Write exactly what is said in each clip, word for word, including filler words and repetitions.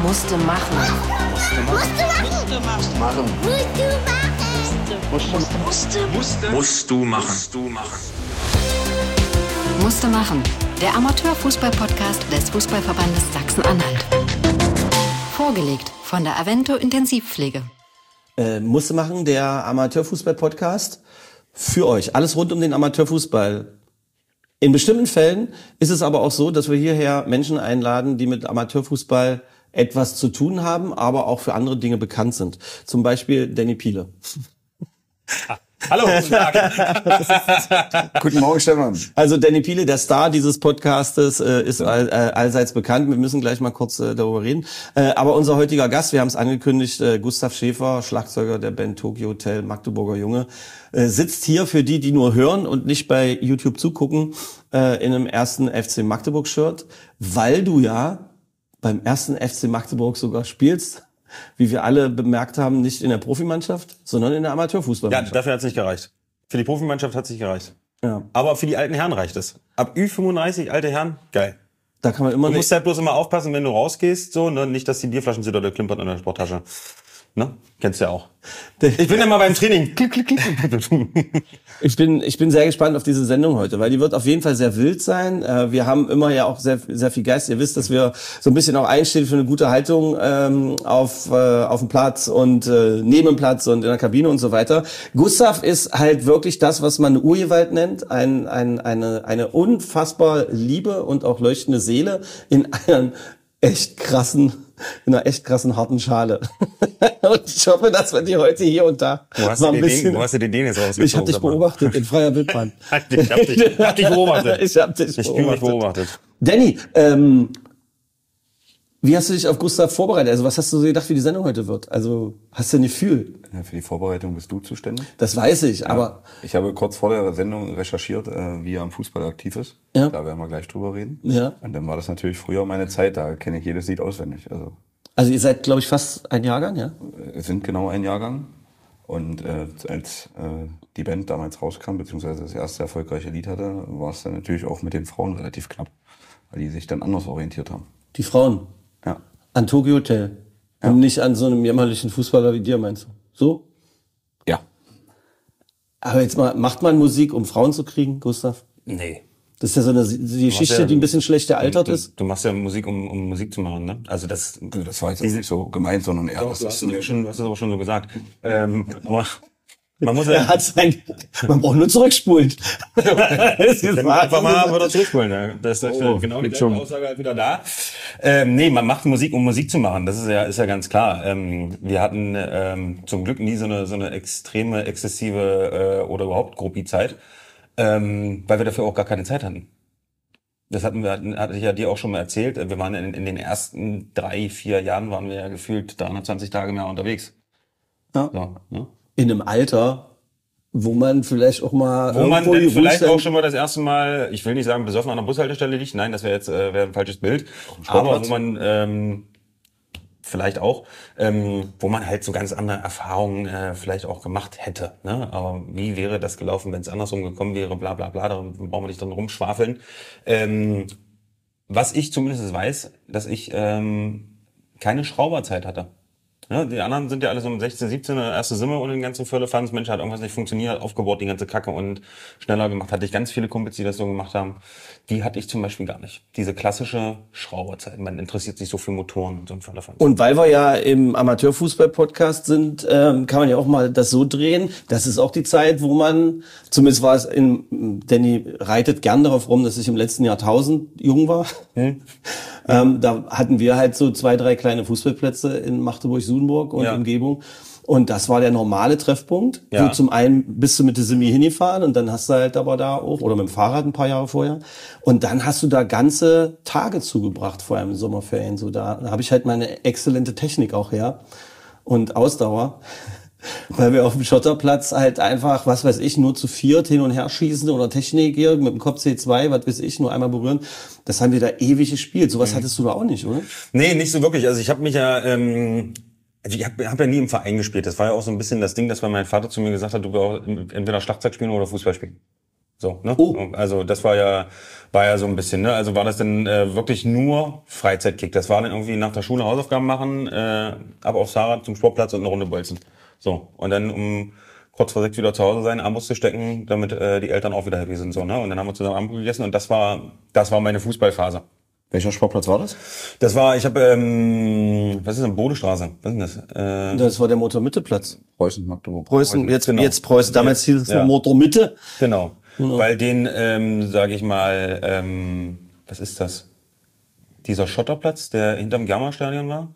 Musste machen. Musste machen. Musste machen. Musste machen. Musste. Musste. Musst du machen. Musst du machen. Musste machen. Der Amateurfußball-Podcast des Fußballverbandes Sachsen-Anhalt. Vorgelegt von der Avento Intensivpflege. Äh, musste machen, der Amateurfußball-Podcast für euch. Alles rund um den Amateurfußball. In bestimmten Fällen ist es aber auch so, dass wir hierher Menschen einladen, die mit Amateurfußball etwas zu tun haben, aber auch für andere Dinge bekannt sind. Zum Beispiel Danny Piele. Ah, hallo, guten Tag. Guten Morgen, Stefan. Also Danny Piele, der Star dieses Podcastes, äh, ist all, äh, allseits bekannt. Wir müssen gleich mal kurz äh, darüber reden. Äh, aber unser heutiger Gast, wir haben es angekündigt, äh, Gustav Schäfer, Schlagzeuger der Band Tokyo Hotel, Magdeburger Junge, äh, sitzt hier für die, die nur hören und nicht bei YouTube zugucken, äh, in einem ersten F C Magdeburg-Shirt, weil du ja beim ersten F C Magdeburg sogar spielst, wie wir alle bemerkt haben, nicht in der Profimannschaft, sondern in der Amateurfußballmannschaft. Ja, dafür hat es nicht gereicht. Für die Profimannschaft hat es nicht gereicht. Ja. Aber für die alten Herren reicht es. Ab Ü fünfunddreißig, alte Herren, geil. Da kann man immer. Du musst halt bloß immer aufpassen, wenn du rausgehst, so, ne, nicht, dass die Bierflaschen sind oder klimpern in der Sporttasche. Ne? Kennst du ja auch. Ich bin ja mal beim Training. Klick, klick, klick. Ich bin, ich bin sehr gespannt auf diese Sendung heute, weil die wird auf jeden Fall sehr wild sein. Wir haben immer ja auch sehr, sehr viel Geist. Ihr wisst, dass wir so ein bisschen auch einstehen für eine gute Haltung ähm, auf, äh, auf dem Platz und äh, neben dem Platz und in der Kabine und so weiter. Gustav ist halt wirklich das, was man eine Urgewalt nennt. Ein, ein, eine, eine unfassbar liebe und auch leuchtende Seele in einem echt krassen in einer echt krassen, harten Schale. Und ich hoffe, dass wir die heute hier und da wo hast mal du ein den bisschen... Den, wo hast du den den jetzt rausgezogen? Ich habe dich beobachtet, in freier Wildbahn. ich hab dich, hab dich beobachtet. Ich hab dich ich beobachtet. mich beobachtet. Danny, ähm, wie hast du dich auf Gustav vorbereitet? Also was hast du so gedacht, wie die Sendung heute wird? Also hast du ein Gefühl? Ja, für die Vorbereitung bist du zuständig. Das weiß ich, ja, aber... Ich habe kurz vor der Sendung recherchiert, äh, wie er am Fußball aktiv ist. Ja. Da werden wir gleich drüber reden. Ja. Und dann war das natürlich früher meine Zeit, da kenne ich jedes Lied auswendig. Also, also ihr seid, glaube ich, fast ein Jahrgang, ja? Es sind genau ein Jahrgang. Und äh, als äh, die Band damals rauskam, beziehungsweise das erste erfolgreiche Lied hatte, war es dann natürlich auch mit den Frauen relativ knapp. Weil die sich dann anders orientiert haben. Die Frauen? Ja. An Tokyo Hotel. Ja. Und nicht an so einem jämmerlichen Fußballer wie dir, meinst du? So? Ja. Aber jetzt mal, macht man Musik, um Frauen zu kriegen, Gustav? Nee. Das ist ja so eine die Geschichte, ja, die ein bisschen schlecht gealtert du, ist. Du machst ja Musik, um, um Musik zu machen, ne? Also das... Das war jetzt nicht so gemeint, sondern eher... Doch, das du, hast ist es schon, du hast es aber schon so gesagt. Ähm, aber man muss Er ja... hat sein, man braucht nur zurückspulen. Das ist Dann einfach mal wieder zurückspulen. Ne? Das ist Oh, genau die gleiche Aussage halt wieder da. Ähm, nee, man macht Musik, um Musik zu machen. Das ist ja, ist ja ganz klar. Ähm, wir hatten ähm, zum Glück nie so eine, so eine extreme, exzessive äh, oder überhaupt Gruppi-Zeit, ähm, weil wir dafür auch gar keine Zeit hatten. Das hatten wir, hatte ich ja dir auch schon mal erzählt. Wir waren in, in den ersten drei, vier Jahren waren wir ja gefühlt dreihundertzwanzig Tage mehr unterwegs. Ja. So, ne? In einem Alter, wo man vielleicht auch mal Wo man irgendwo denn vielleicht Ruhestand- auch schon mal das erste Mal, ich will nicht sagen, besoffen an der Bushaltestelle liegt, nein, das wäre jetzt äh, wäre ein falsches Bild, aber wo man ähm, vielleicht auch, ähm, wo man halt so ganz andere Erfahrungen äh, vielleicht auch gemacht hätte. Ne? Aber wie wäre das gelaufen, wenn es andersrum gekommen wäre, bla bla bla, da brauchen wir nicht dran rumschwafeln. Ähm, was ich zumindest weiß, dass ich ähm, keine Schrauberzeit hatte. Ja, die anderen sind ja alle so um sechzehn, siebzehn, der erste Simmer und den ganzen Firlefanz. Mensch, hat irgendwas nicht funktioniert, aufgebaut, die ganze Kacke und schneller gemacht. Hatte ich ganz viele Kumpels, die das so gemacht haben. Die hatte ich zum Beispiel gar nicht. Diese klassische Schrauberzeit. Man interessiert sich so für Motoren und so ein Firlefanz. Und weil wir ja im Amateurfußball-Podcast sind, ähm, kann man ja auch mal das so drehen. Das ist auch die Zeit, wo man, zumindest war es in, Danny reitet gern darauf rum, dass ich im letzten Jahrtausend jung war. Hm. Ähm, da hatten wir halt so zwei, drei kleine Fußballplätze in Magdeburg-Sudenburg und Ja. Umgebung. Und das war der normale Treffpunkt. Ja. Wo zum einen bist du mit der Simi hingefahren und dann hast du halt aber da auch, oder mit dem Fahrrad ein paar Jahre vorher. Und dann hast du da ganze Tage zugebracht, vor allem in Sommerferien. So da, da habe ich halt meine exzellente Technik auch her und Ausdauer. Weil wir auf dem Schotterplatz halt einfach, was weiß ich, nur zu viert hin und her schießen oder Technik hier mit dem Kopf C zwei, was weiß ich, nur einmal berühren. Das haben wir da ewig gespielt. Sowas mhm. hattest du da auch nicht, oder? Nee, nicht so wirklich. Also ich habe mich ja... Ähm Also ich habe hab ja nie im Verein gespielt. Das war ja auch so ein bisschen das Ding, dass mein Vater zu mir gesagt hat, du brauchst entweder Schlagzeug spielen oder Fußball spielen. So, ne? Oh. Also das war ja war ja so ein bisschen, ne? Also war das dann äh, wirklich nur Freizeitkick. Das war dann irgendwie nach der Schule Hausaufgaben machen, äh, ab aufs Fahrrad zum Sportplatz und eine Runde bolzen. So, und dann um kurz vor sechs wieder zu Hause sein, Armbrust zu stecken, damit äh, die Eltern auch wieder happy sind. So, ne? Und dann haben wir zusammen Armbrust gegessen und das war das war meine Fußballphase. Welcher Sportplatz war das? Das war, ich habe, ähm, was ist denn, Bodestraße? Was ist denn das? Äh, Das war der Motor-Mitte-Platz. Preußen, Magdeburg. Preußen, jetzt, genau. jetzt Preußen. Damals hieß es Ja. noch Motor-Mitte. Genau. Genau. Weil den, ähm, sage ich mal, ähm, was ist das? Dieser Schotterplatz, der hinterm Gamma-Stadion war?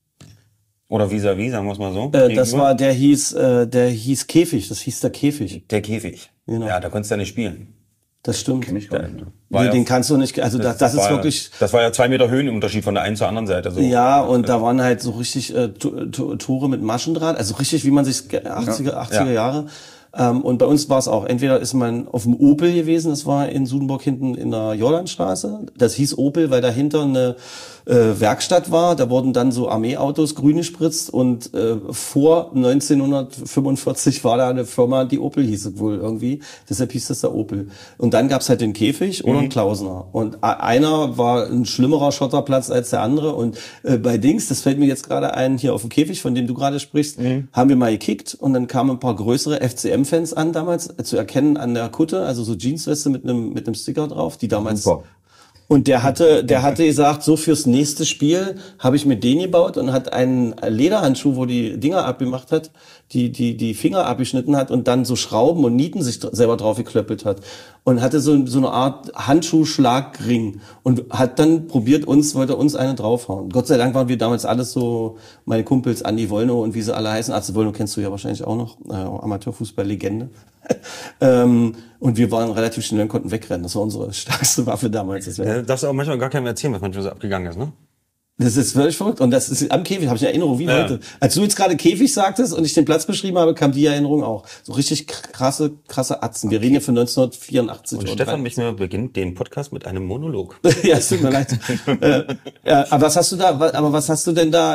Oder vis-à-vis, sagen wir es mal so. Äh, das Gegenüber? war, der hieß, äh, der hieß Käfig. Das hieß der Käfig. Der Käfig. Genau. Ja, da konntest du ja nicht spielen. Das stimmt. Kenn ich gar nicht. War Nee, ja- den kannst du nicht, also das, das ist war, wirklich, Das war ja zwei Meter Höhenunterschied von der einen zur anderen Seite. So. ja, und da waren halt so richtig äh, Tu- Tu- Tore mit Maschendraht, also richtig, wie man sich achtziger, achtziger Ja. Jahre. Ähm, und bei uns war es auch, entweder ist man auf dem Opel gewesen, das war in Sudenburg hinten in der Jordanstraße. Das hieß Opel, weil dahinter eine äh, Werkstatt war. Da wurden dann so Armeeautos grün gespritzt und äh, vor neunzehnhundertfünfundvierzig war da eine Firma, die Opel hieß es wohl irgendwie. Deshalb hieß das der Opel. Und dann gab's halt den Käfig oder einen Klausner. Und a- einer war ein schlimmerer Schotterplatz als der andere. Und äh, bei Dings, das fällt mir jetzt gerade ein, hier auf dem Käfig, von dem du gerade sprichst, haben wir mal gekickt und dann kamen ein paar größere F C M-Fans an damals, äh, zu erkennen an der Kutte, also so Jeansweste mit einem mit einem Sticker drauf, die damals... Super. Und der hatte, der hatte gesagt, so fürs nächste Spiel habe ich mir den gebaut und hat einen Lederhandschuh, wo die Dinger abgemacht hat, die, die, die Finger abgeschnitten hat und dann so Schrauben und Nieten sich dr- selber drauf geklöppelt hat. Und hatte so, so eine Art Handschuhschlagring und hat dann probiert uns, wollte uns eine draufhauen. Gott sei Dank waren wir damals alles so, meine Kumpels, Andi Wollno und wie sie alle heißen. Arze Wollno kennst du ja wahrscheinlich auch noch, äh, Amateurfußball-Legende. ähm, und wir waren relativ schnell und konnten wegrennen. Das war unsere stärkste Waffe damals. Das wär- Äh, darfst du auch manchmal gar keinem erzählen, was manchmal so abgegangen ist, ne? Das ist völlig verrückt. Und das ist am Käfig, habe ich eine Erinnerung wie Ja. heute. Als du jetzt gerade Käfig sagtest und ich den Platz beschrieben habe, kam die Erinnerung auch. So richtig krasse, krasse Atzen. Wir reden hier von neunzehnhundertvierundachtzig. Und Stefan Michner beginnt den Podcast mit einem Monolog. Ja, es tut mir leid. äh, ja, aber was hast du da, wa- aber was hast du denn da?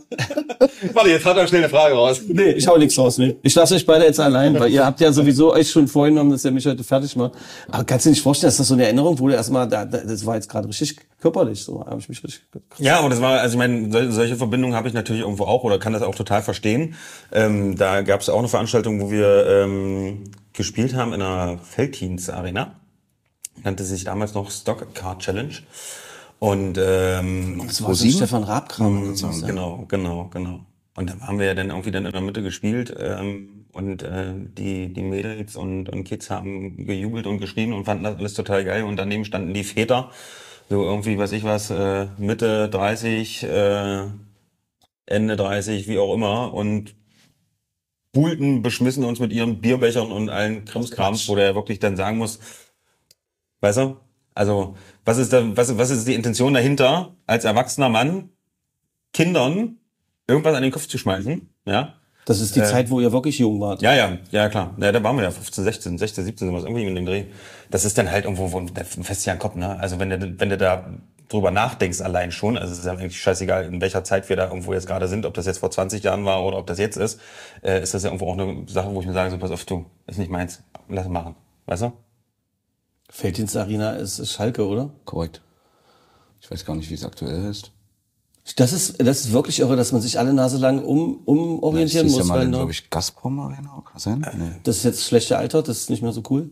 Warte, jetzt hat er schnell eine Frage raus. Nee, ich hau nichts raus, nee. Ich lasse euch beide jetzt allein, weil ihr habt ja sowieso euch schon vorgenommen, dass ihr mich heute fertig macht. Aber kannst du dir nicht vorstellen, dass das so eine Erinnerung, wo du erstmal, da, da, das war jetzt gerade richtig körperlich, so habe ich mich richtig. Ja, aber das war, also ich meine, sol- solche Verbindungen habe ich natürlich irgendwo auch oder kann das auch total verstehen. Ähm, da gab es auch eine Veranstaltung, wo wir ähm, gespielt haben in einer Felddienst-Arena. Nannte sich damals noch Stock Car Challenge. Und ähm, Das war so ein Stefan Raab-Kram. Mhm, genau, genau, genau. Und da haben wir ja dann irgendwie dann in der Mitte gespielt ähm, und äh, die die Mädels und und Kids haben gejubelt und geschrien und fanden das alles total geil. Und daneben standen die Väter, so irgendwie, weiß ich was, äh, Mitte dreißig, äh, Ende dreißig, wie auch immer, und buhlten, beschmissen uns mit ihren Bierbechern und allen Krimskrams, wo der wirklich dann sagen muss, weißt du, also was ist da, was, was ist die Intention dahinter, als erwachsener Mann Kindern irgendwas an den Kopf zu schmeißen, ja? Das ist die Zeit, wo ihr wirklich jung wart. Ja, ja, ja, klar. Ja, da waren wir ja fünfzehn, sechzehn, sechzehn, siebzehn, sowas, irgendwie in dem Dreh. Das ist dann halt irgendwo wo ein fester Kopf, ne? Also wenn du, wenn du da drüber nachdenkst allein schon, also es ist ja eigentlich scheißegal, in welcher Zeit wir da irgendwo jetzt gerade sind, ob das jetzt vor zwanzig Jahren war oder ob das jetzt ist, äh, ist das ja irgendwo auch eine Sache, wo ich mir sage, so pass auf, du, ist nicht meins, lass es machen, weißt du? Felddienst-Arena ist, ist Schalke, oder? Korrekt. Ich weiß gar nicht, wie es aktuell ist. Das ist, das ist wirklich irre, dass man sich alle Nase lang um, umorientieren Das ist ja muss. mal, Weil, glaube ne, ich, Gazprom Arena, kann das sein? Nee. das ist jetzt schlecht gealtert, das ist nicht mehr so cool.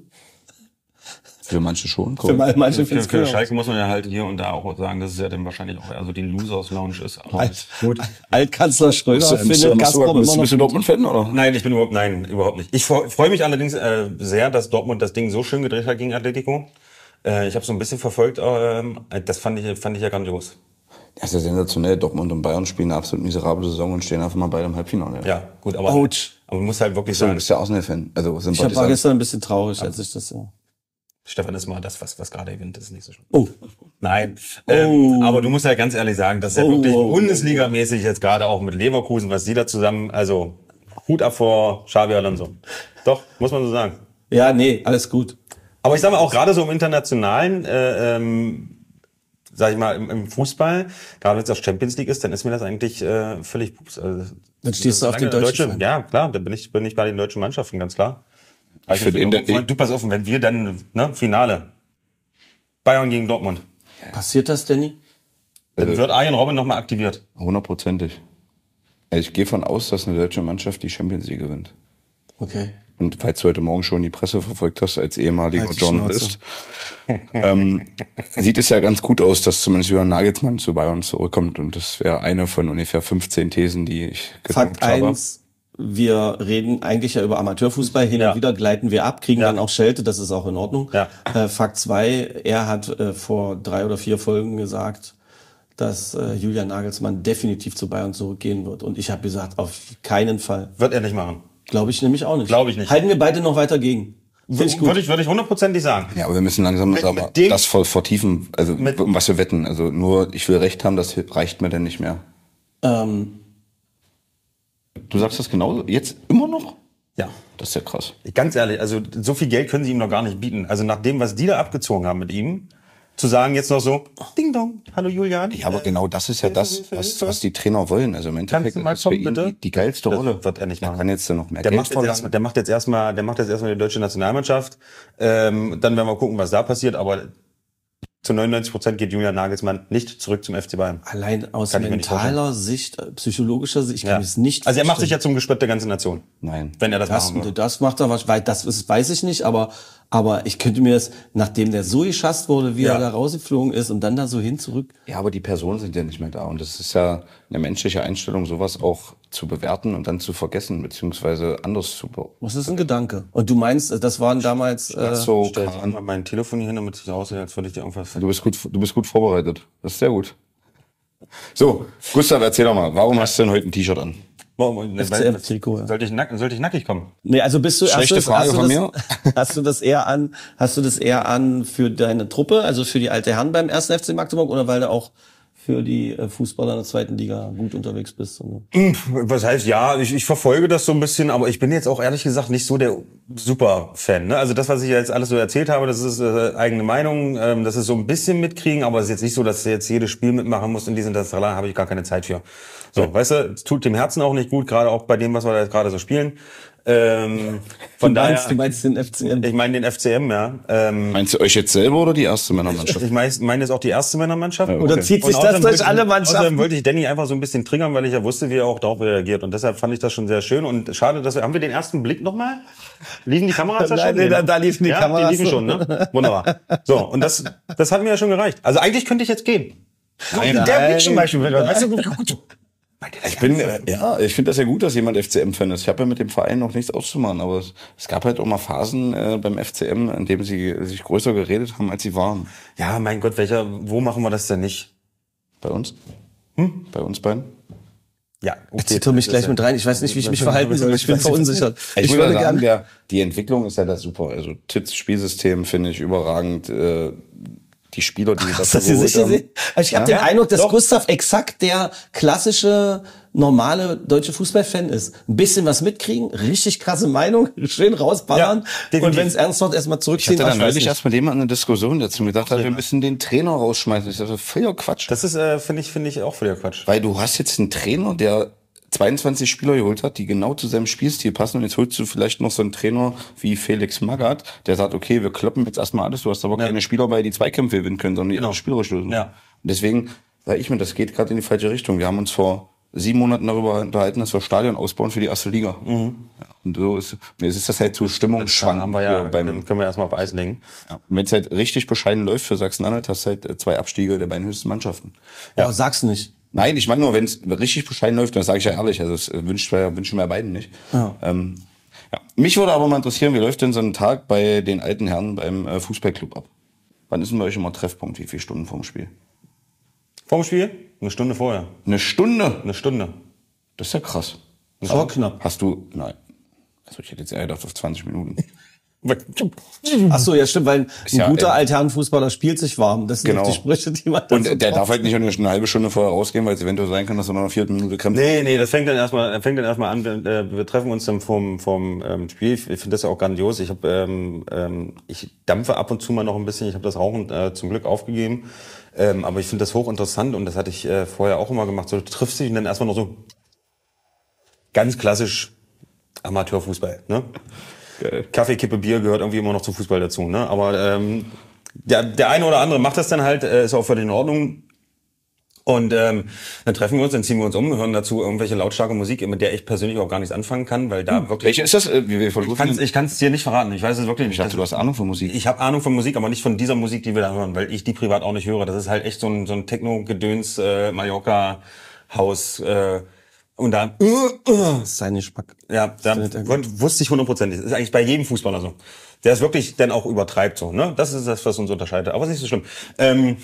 Für manche schon. Für Korrekt. mal- manche Für, finden für es Schalke muss man ja halt hier und da auch sagen, dass es ja dann wahrscheinlich auch eher so die Losers Lounge ist. Aber Alt, gut. Altkanzler Schröder Bist du- bist findet du- Gazprom bist du- immer bist du noch. Dortmund-Fan, oder? Nein, ich bin überhaupt, nein, überhaupt nicht. Ich freue freu mich allerdings äh, sehr, dass Dortmund das Ding so schön gedreht hat gegen Atletico. Äh, ich habe so ein bisschen verfolgt, ähm, das fand ich, fand ich ja grandios. Das ist ja sensationell. Dortmund und Bayern spielen eine absolut miserable Saison und stehen einfach mal beide im Halbfinale. Ja, gut, aber, Autsch. aber man muss halt wirklich Du sagen, bist ja Arsenal-Fan. Also Ich hab, war Sympathisant. gestern ein bisschen traurig, als ich das, ja. Stefan ist mal das, was, was gerade gewinnt, das ist nicht so schlimm. Oh. Nein, ähm, aber du musst ja ganz ehrlich sagen, dass ja Oh, wirklich oh, oh. Bundesliga-mäßig jetzt gerade auch mit Leverkusen, was die da zusammen, also Hut ab vor Xabi Alonso. Doch, muss man so sagen. Ja, nee, alles gut. Aber ich sage mal, auch gerade so im internationalen, äh, ähm, sag ich mal, im, im Fußball, gerade wenn es auch Champions League ist, dann ist mir das eigentlich äh, völlig pups. Also, Dann stehst du auf den solange deutschen deutsche, Verein. Ja, klar, dann bin ich, bin ich bei den deutschen Mannschaften, ganz klar. Ich finde, in der, du pass auf, wenn wir dann, ne, Finale, Bayern gegen Dortmund. Passiert das, Danny? Dann wird Arjen Robben nochmal aktiviert. Hundertprozentig. Ich gehe von aus, dass eine deutsche Mannschaft die Champions League gewinnt. Okay. Und falls du heute Morgen schon die Presse verfolgt hast, als ehemaliger Journalist, ähm, sieht es ja ganz gut aus, dass zumindest Julian Nagelsmann zu Bayern zurückkommt. Und das wäre eine von ungefähr fünfzehn Thesen, die ich Fakt habe. eins, wir reden eigentlich ja über Amateurfußball. Hin Ja. und wieder gleiten wir ab, kriegen Ja. dann auch Schelte, das ist auch in Ordnung. Ja. Äh, Fakt zwei, er hat äh, vor drei oder vier Folgen gesagt, dass äh, Julian Nagelsmann definitiv zu Bayern zurückgehen wird. Und ich habe gesagt, auf keinen Fall. Wird er nicht machen. Glaube ich nämlich auch nicht. Glaube ich nicht. Halten wir beide noch weiter gegen. Finde ich gut. Würde ich, würde ich hundertprozentig sagen. Ja, aber wir müssen langsam Mit- sagen, mit dem- das voll vertiefen, also Mit- um was wir wetten. Also nur, ich will Recht haben, das reicht mir denn nicht mehr. Ähm, Du sagst das genauso? Jetzt immer noch? Ja. Das ist ja krass. Ganz ehrlich, also so viel Geld können sie ihm noch gar nicht bieten. Also nach dem, was die da abgezogen haben mit ihm, zu sagen jetzt noch so, Ding Dong, hallo Julian. Ja, aber genau das ist ja Hilfe, das, Hilfe, was, Hilfe. was die Trainer wollen. Also im Endeffekt Kannst du mal ist für kommen, ihn bitte? die, die geilste Das Rolle. wird er nicht Der machen. kann jetzt noch mehr Der Geld macht, jetzt erst, verlangen. der macht jetzt erstmal, der macht jetzt erstmal die deutsche Nationalmannschaft. Ähm, dann werden wir gucken, was da passiert. Aber zu neunundneunzig Prozent geht Julian Nagelsmann nicht zurück zum F C Bayern. allein aus Kann ich mir nicht mentaler Sicht, äh, psychologischer Sicht, ich kann Ja. mir das nicht Also er macht sich ja vorstellen. zum Gespött der ganzen Nation, Nein. wenn er das, Das, machen würde. das macht er wahrscheinlich, das ist, weiß ich nicht, aber, aber ich könnte mir das, nachdem der so geschasst wurde, wie Ja. er da rausgeflogen ist und dann da so hin zurück. Ja, aber die Personen sind ja nicht mehr da. Und das ist ja eine menschliche Einstellung, sowas auch zu bewerten und dann zu vergessen, beziehungsweise anders zu be Was ist ein Gedanke? Und du meinst, das waren damals, äh, so, Stell Kahn. mal mein Telefon hier hin, damit ich aussehe, als würde ich dir irgendwas... Du bist gut, du bist gut vorbereitet. Das ist sehr gut. So, Gustav, erzähl doch mal, warum hast du denn heute ein T-Shirt an? F C M-Trikot, ja. Sollte ich, nack, sollte ich nackig kommen? Nee, also bist du, Schlechte hast du, Frage hast du von das, hast du das eher an, hast du das eher an für deine Truppe, also für die alte Herren beim ersten F C Magdeburg oder weil du auch für die äh, Fußballer in der zweiten Liga gut unterwegs bist? Und so? Was heißt, ja, ich, ich verfolge das so ein bisschen, aber ich bin jetzt auch ehrlich gesagt nicht so der Super-Fan. Ne? Also das, was ich jetzt alles so erzählt habe, das ist äh, eigene Meinung, ähm, das ist so ein bisschen mitkriegen, aber es ist jetzt nicht so, dass du jetzt jedes Spiel mitmachen musst in diesem Interstellar, habe ich gar keine Zeit für. So, ja. Weißt du, es tut dem Herzen auch nicht gut, gerade auch bei dem, was wir da jetzt gerade so spielen. Ähm, von du, meinst, daher, du meinst den F C M? ich meine den F C M, ja. Ähm, Meinst du euch jetzt selber oder die erste Männermannschaft? ich meine mein jetzt auch die erste Männermannschaft. Ja, okay. Oder zieht sich Und das außerdem durch wollte- alle Mannschaften? Außerdem wollte ich Danny einfach so ein bisschen triggern, weil ich ja wusste, wie er auch darauf reagiert. Und deshalb fand ich das schon sehr schön. Und schade, dass wir, haben wir den ersten Blick nochmal? Liefen die Kameras da Nein, schon? nee, da- ne? da liefen die ja, Kameras Die liefen so. schon, ne? Wunderbar. So, und das, das hat mir ja schon gereicht. Also eigentlich könnte ich jetzt gehen. So, Nein, der nein. Blick zum Beispiel. Weißt du, Ich bin, äh, ja, ich finde das ja gut, dass jemand F C M-Fan ist. Ich habe ja mit dem Verein noch nichts auszumachen, aber es, es gab halt auch mal Phasen äh, beim F C M, in dem sie sich größer geredet haben, als sie waren. ja, mein Gott, welcher, wo machen wir das denn nicht? Bei uns? Hm? Bei uns beiden? Ja, okay. Jetzt zieht er mich gleich mit rein. Ich weiß nicht, wie ich mich verhalten soll. Ich bin verunsichert. Ich, Ich würde würde sagen, gerne. der, die Entwicklung ist ja da super. Also Tits Spielsystem finde ich überragend. Äh, die Spieler, die sie Hast dafür du das nicht geholt haben. gesehen? Also ich habe Ja? den Eindruck, dass Doch. Gustav exakt der klassische, normale deutsche Fußballfan ist. Ein bisschen was mitkriegen, richtig krasse Meinung, schön rausballern. Ja, definitiv. und wenn es ernst wird, erstmal Ich zurückziehen. hatte da ach, ich weiß neulich nicht. erst mit jemandem eine Diskussion dazu und gedacht, wir müssen den Trainer rausschmeißen. Ich dachte, völliger Quatsch. Das ist, äh, finde ich, finde ich auch völliger Quatsch. Weil du hast jetzt einen Trainer, der zweiundzwanzig Spieler geholt hat, die genau zu seinem Spielstil passen. Und jetzt holst du vielleicht noch so einen Trainer wie Felix Magath, der sagt, okay, wir kloppen jetzt erstmal alles. Du hast aber Ja. keine Spieler bei, die Zweikämpfe gewinnen können, sondern die Genau. genau. spielerisch lösen. Ja. Und deswegen sage ich mir, das geht gerade in die falsche Richtung. Wir haben uns vor sieben Monaten darüber unterhalten, dass wir Stadion ausbauen für die erste Liga. Mhm. Ja, und so ist, jetzt ist das halt so Stimmungsschwank. haben wir ja, hier beim, dann können wir erstmal auf Eis legen. ja. Und wenn es halt richtig bescheiden läuft für Sachsen-Anhalt, hast du halt äh, zwei Abstiege der beiden höchsten Mannschaften. Ja, sag's nicht. Nein, ich meine nur, wenn es richtig bescheiden läuft, dann sage ich ja ehrlich, also das wünscht wir, wünschen wir beiden nicht. Ja. Ähm, ja. Mich würde aber mal interessieren, wie läuft denn so ein Tag bei den alten Herren beim äh, Fußballclub ab? Wann ist denn bei euch immer Treffpunkt? Wie viele Stunden vorm Spiel? Vorm Spiel? Eine Stunde vorher. Eine Stunde? Eine Stunde. Das ist ja krass. Aber knapp. Hast du, nein, also ich hätte jetzt eher gedacht auf zwanzig Minuten. Ach so, ja stimmt, weil ein ja, guter äh, Altherrenfußballer spielt sich warm. Das sind Genau. die Sprüche, die man Und dazu der braucht. darf halt nicht eine, eine halbe Stunde vorher rausgehen, weil es eventuell sein kann, dass er noch eine vierte Minute kämpft. Nee, nee, das fängt dann erstmal, fängt dann erstmal an. Wir, äh, wir treffen uns dann vom vom ähm, Spiel. Ich finde das auch grandios. Ich habe, ähm, ähm, ich dampfe ab und zu mal noch ein bisschen. Ich habe das Rauchen äh, zum Glück aufgegeben, ähm, aber ich finde das hochinteressant und das hatte ich äh, vorher auch immer gemacht. So, du triffst dich und dann erstmal noch so ganz klassisch Amateurfußball, ne? Kaffee, Kippe, Bier gehört irgendwie immer noch zum Fußball dazu. Ne? Aber ähm, der, der eine oder andere macht das dann halt, äh, ist auch völlig in Ordnung. Und ähm, dann treffen wir uns, dann ziehen wir uns um, hören dazu irgendwelche lautstarke Musik, mit der ich persönlich auch gar nichts anfangen kann, weil da hm. wirklich... Welche ist das? Wie wir ich kann es dir nicht verraten, ich weiß es wirklich nicht. Ich dachte, du hast Ahnung von Musik. Ich habe Ahnung von Musik, aber nicht von dieser Musik, die wir da hören, weil ich die privat auch nicht höre. Das ist halt echt so ein, so ein Techno-Gedöns, äh, Mallorca-Haus... Äh, und da... Uh, uh, das ist sein Geschmack. Ja, da wusste ich hundertprozentig. Das ist eigentlich bei jedem Fußballer so. Der es wirklich dann auch übertreibt so. Ne? Das ist das, was uns unterscheidet. Aber es ist nicht so schlimm. Ähm,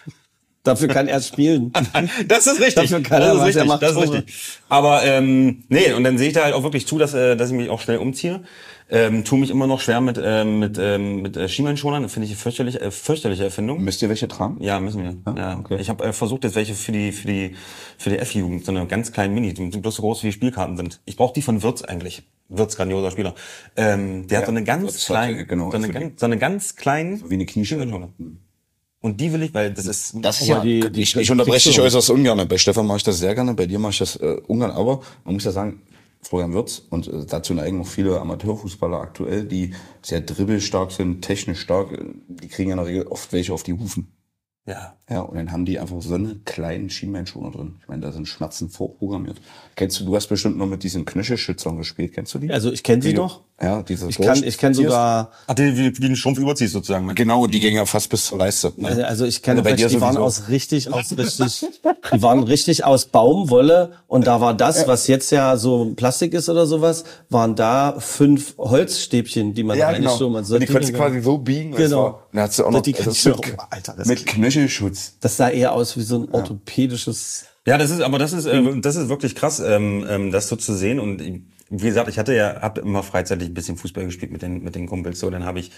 Dafür kann er spielen. Das ist richtig. Dafür kann das er, ist richtig. Das ist Tore. richtig. Aber ähm, nee, und dann sehe ich da halt auch wirklich zu, dass äh, dass ich mich auch schnell umziehe. Ähm, tu mich immer noch schwer mit ähm, mit ähm, mit äh, Schienbeinschonern. Finde ich eine fürchterliche, äh, fürchterliche Erfindung. Müsst ihr welche tragen? Ja, müssen wir. Ah, ja. Okay. Ich habe äh, versucht jetzt welche für die für die für die F-Jugend, so eine ganz kleinen Mini, die bloß so groß wie Spielkarten sind. Ich brauche die von Wirtz eigentlich. Wirtz, grandioser Spieler. Ähm, der Ja, hat so eine ganz kleine, genau, so eine ganz, so eine ganz kleinen, so wie eine Knieschiene. Und die will ich, weil das ist... Das ist ja, die, die, ich, ich unterbreche dich äußerst ungern. Bei Stefan mache ich das sehr gerne, bei dir mache ich das äh, ungern. Aber man muss ja sagen, Florian Wirtz und äh, dazu neigen noch viele Amateurfußballer aktuell, die sehr dribbelstark sind, technisch stark, die kriegen ja in der Regel oft welche auf die Hufen. Ja. Ja, und dann haben die einfach so einen kleinen Schienbeinschoner drin. Ich meine, da sind Schmerzen vorprogrammiert. Kennst du, du hast bestimmt noch mit diesen Knöchelschützern gespielt, kennst du die? Also ich kenne sie noch. Ja, diese Ich kann, ich kenne sogar... Ach, die, die, die den Strumpf überziehst sozusagen. Genau, die gingen ja fast bis zur Leiste. Also, also ich kenne bei dir die waren sowieso. aus richtig, aus richtig, die waren richtig aus Baumwolle und da war das, was jetzt ja so Plastik ist oder sowas, waren da fünf Holzstäbchen, die man Ja, eigentlich genau. so, man Und sollte die konntest du quasi so biegen. Genau. Und dann hast du auch noch Die also kannst du mit, auch- Alter, das mit Knöchelschutz. Das sah eher aus wie so ein orthopädisches... Ja, das ist, aber das ist, äh, das ist wirklich krass, ähm, ähm, das so zu sehen. Und wie gesagt, ich hatte ja, habe immer freizeitig ein bisschen Fußball gespielt mit den mit den Kumpels. So, dann habe ich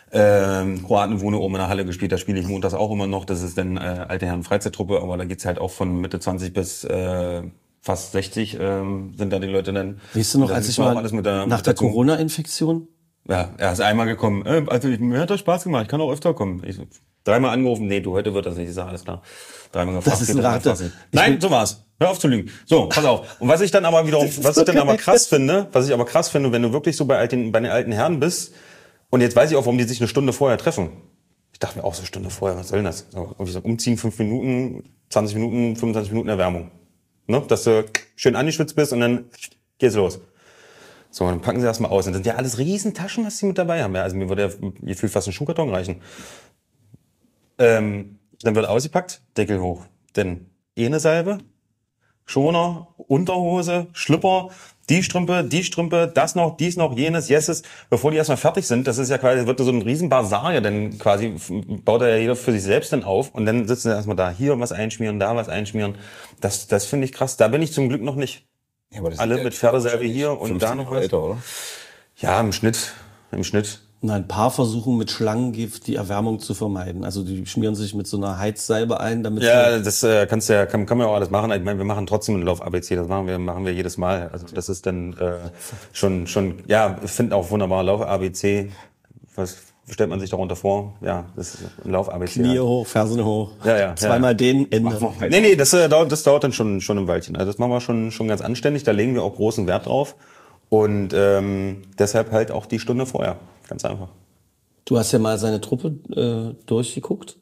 ähm, Kroaten wohne oben in der Halle gespielt. Da spiele ich montags auch immer noch. Das ist dann äh, alte Herren Freizeittruppe, aber da geht's halt auch von Mitte zwanzig bis äh, fast sechzig ähm, sind da die Leute dann. Weißt du noch, Da als ist ich auch mal alles mit der, nach mit der dazu. Corona-Infektion... Ja, er ist einmal gekommen. Äh, also mir hat das Spaß gemacht. Ich kann auch öfter kommen. Ich, dreimal angerufen. Nee, du, heute wird das nicht. Ich sage, alles klar. Dreimal gefragt. Das ist geht ein doch Rate. einfach nicht. Nein, so war's. Hör auf zu lügen. So, pass auf. Und was ich dann aber wiederum, was ich dann aber krass finde, was ich aber krass finde, wenn du wirklich so bei alten, bei den alten Herren bist, und jetzt weiß ich auch, warum die sich eine Stunde vorher treffen. Ich dachte mir auch so eine Stunde vorher, was soll denn das? So, irgendwie so umziehen, fünf Minuten, zwanzig Minuten, fünfundzwanzig Minuten Erwärmung. Ne? Dass du schön angeschwitzt bist und dann geht's los. So, dann packen sie erstmal aus. Und das sind ja alles Riesentaschen, was sie mit dabei haben. Ja, also mir würde ja gefühlt fast ein Schuhkarton reichen. Ähm, dann wird ausgepackt, Deckel hoch. Dann eine Salbe, Schoner, Unterhose, Schlüpper, die Strümpfe, die Strümpfe, das noch, dies noch, jenes, yeses. Bevor die erstmal fertig sind, das ist ja quasi, wird so ein riesen Basar ja dann quasi, baut er ja jeder für sich selbst dann auf. Und dann sitzen sie erstmal da, hier was einschmieren, da was einschmieren. Das, das finde ich krass. Da bin ich zum Glück noch nicht. Ja, aber das Alle sind mit ja Pferdesalbe hier und da noch was. älter, oder? Ja, im Schnitt, im Schnitt. Und ein paar versuchen mit Schlangengift die Erwärmung zu vermeiden. Also die schmieren sich mit so einer Heizsalbe ein, damit Ja, das äh, kannst du ja, kann, kann man ja auch alles machen. Ich meine, wir machen trotzdem einen Lauf-A B C, das machen wir, machen wir jedes Mal. Also das ist dann äh, schon, schon, ja, ich finde auch wunderbar, Lauf-A B C. Was stellt man sich darunter vor? Ja, das ist ein Lauf-A B C. Knie ja. hoch, Fersen hoch. Ja, ja, Zweimal ja. den Ende. Nee, nee, das, äh, dauert, das dauert dann schon, schon ein Weilchen. Also das machen wir schon, schon ganz anständig. Da legen wir auch großen Wert drauf. Und ähm, deshalb halt auch die Stunde vorher. Ganz einfach. Du hast ja mal seine Truppe äh, durchgeguckt.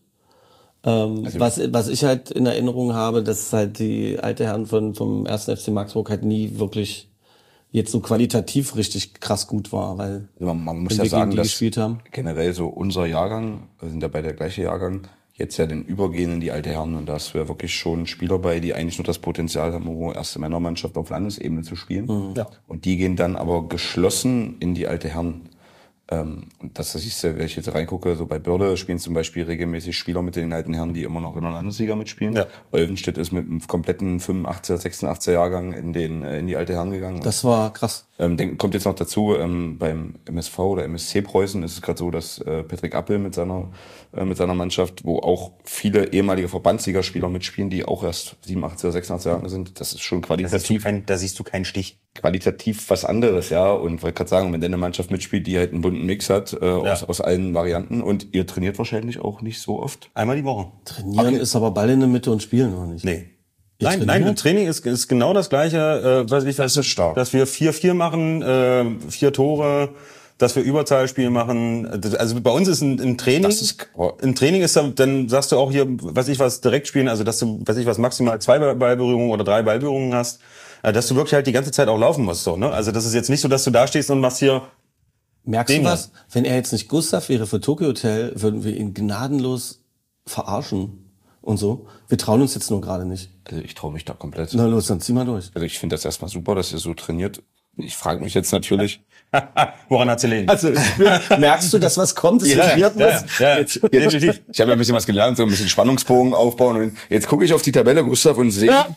Ähm, Also, was, was ich halt in Erinnerung habe, dass halt die alte Herren von, vom ersten F C Magdeburg halt nie wirklich jetzt so qualitativ richtig krass gut war, weil Man, man muss wenn ja wir sagen, gegen die dass gespielt haben. generell so unser Jahrgang, wir sind ja beide der gleiche Jahrgang, jetzt ja den Übergehen in die alte Herren und da hast du ja wirklich schon Spieler bei, die eigentlich nur das Potenzial haben, um erste Männermannschaft auf Landesebene zu spielen. Mhm. Ja. Und die gehen dann aber geschlossen in die alte Herren. Ähm, und das siehst du, wenn ich jetzt reingucke, so bei Börde spielen zum Beispiel regelmäßig Spieler mit den alten Herren, die immer noch in der Landesliga mitspielen. Ja. Olvenstedt ist mit einem kompletten fünfundachtziger, sechsundachtziger Jahrgang in den äh, in die alte Herren gegangen. Das war krass. Ähm, denk, kommt jetzt noch dazu, ähm, beim M S V oder M S C Preußen ist es gerade so, dass äh, Patrick Appel mit seiner äh, mit seiner Mannschaft, wo auch viele ehemalige Verbandsligaspieler mitspielen, die auch erst siebenundachtziger, sechsundachtziger Jahre sind, das ist schon Da siehst, du qualitativ kein, da siehst du keinen Stich. qualitativ was anderes, ja. Und wollte gerade sagen, wenn deine Mannschaft mitspielt, die halt einen bunten Mix hat äh, Ja. aus, aus allen Varianten und ihr trainiert wahrscheinlich auch nicht so oft. Einmal die Woche. Trainieren Okay. ist aber Ball in der Mitte und spielen noch nicht. Nee. Ihr Nein, trainiert? nein, Training ist, ist genau das Gleiche, äh, was ich, Das ist stark. dass wir vier vier machen, äh, vier Tore, dass wir Überzahlspiele machen. Also bei uns ist ein, ein Training, das ist, ein Training ist dann, dann sagst du auch hier, was ich was direkt spielen, also dass du, was ich was maximal zwei Ballberührungen oder drei Ballberührungen hast, dass du wirklich halt die ganze Zeit auch laufen musst, so, ne? Also das ist jetzt nicht so, dass du da stehst und machst hier. Merkst Dinge. Du was? Wenn er jetzt nicht Gustav wäre für Tokyo Hotel, würden wir ihn gnadenlos verarschen und so. Wir trauen uns jetzt nur gerade nicht. Also ich traue mich da komplett. Na los, dann zieh mal durch. Also ich finde das erstmal super, dass ihr so trainiert. Ich frage mich jetzt natürlich, woran hat's gelegen? Also merkst du, dass was kommt? Das ja, ja, ja, ja, jetzt, jetzt, ich habe ja ein bisschen was gelernt, so ein bisschen Spannungsbogen aufbauen. Und jetzt gucke ich auf die Tabelle, Gustav, und sehe. Ja.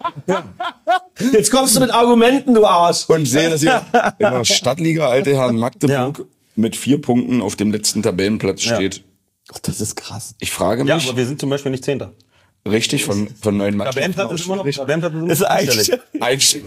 Jetzt kommst du mit Argumenten, du Arsch. Und sehe, dass ihr in der Stadtliga Alte Herren Magdeburg ja. mit vier Punkten auf dem letzten Tabellenplatz steht. Ja. Ach, das ist krass. Ich frage mich. Ja, aber wir sind zum Beispiel nicht Zehnter. Richtig, von, von neuen Mannschaften. Der ist immer noch, der ist immer ist eigentlich, eigentlich.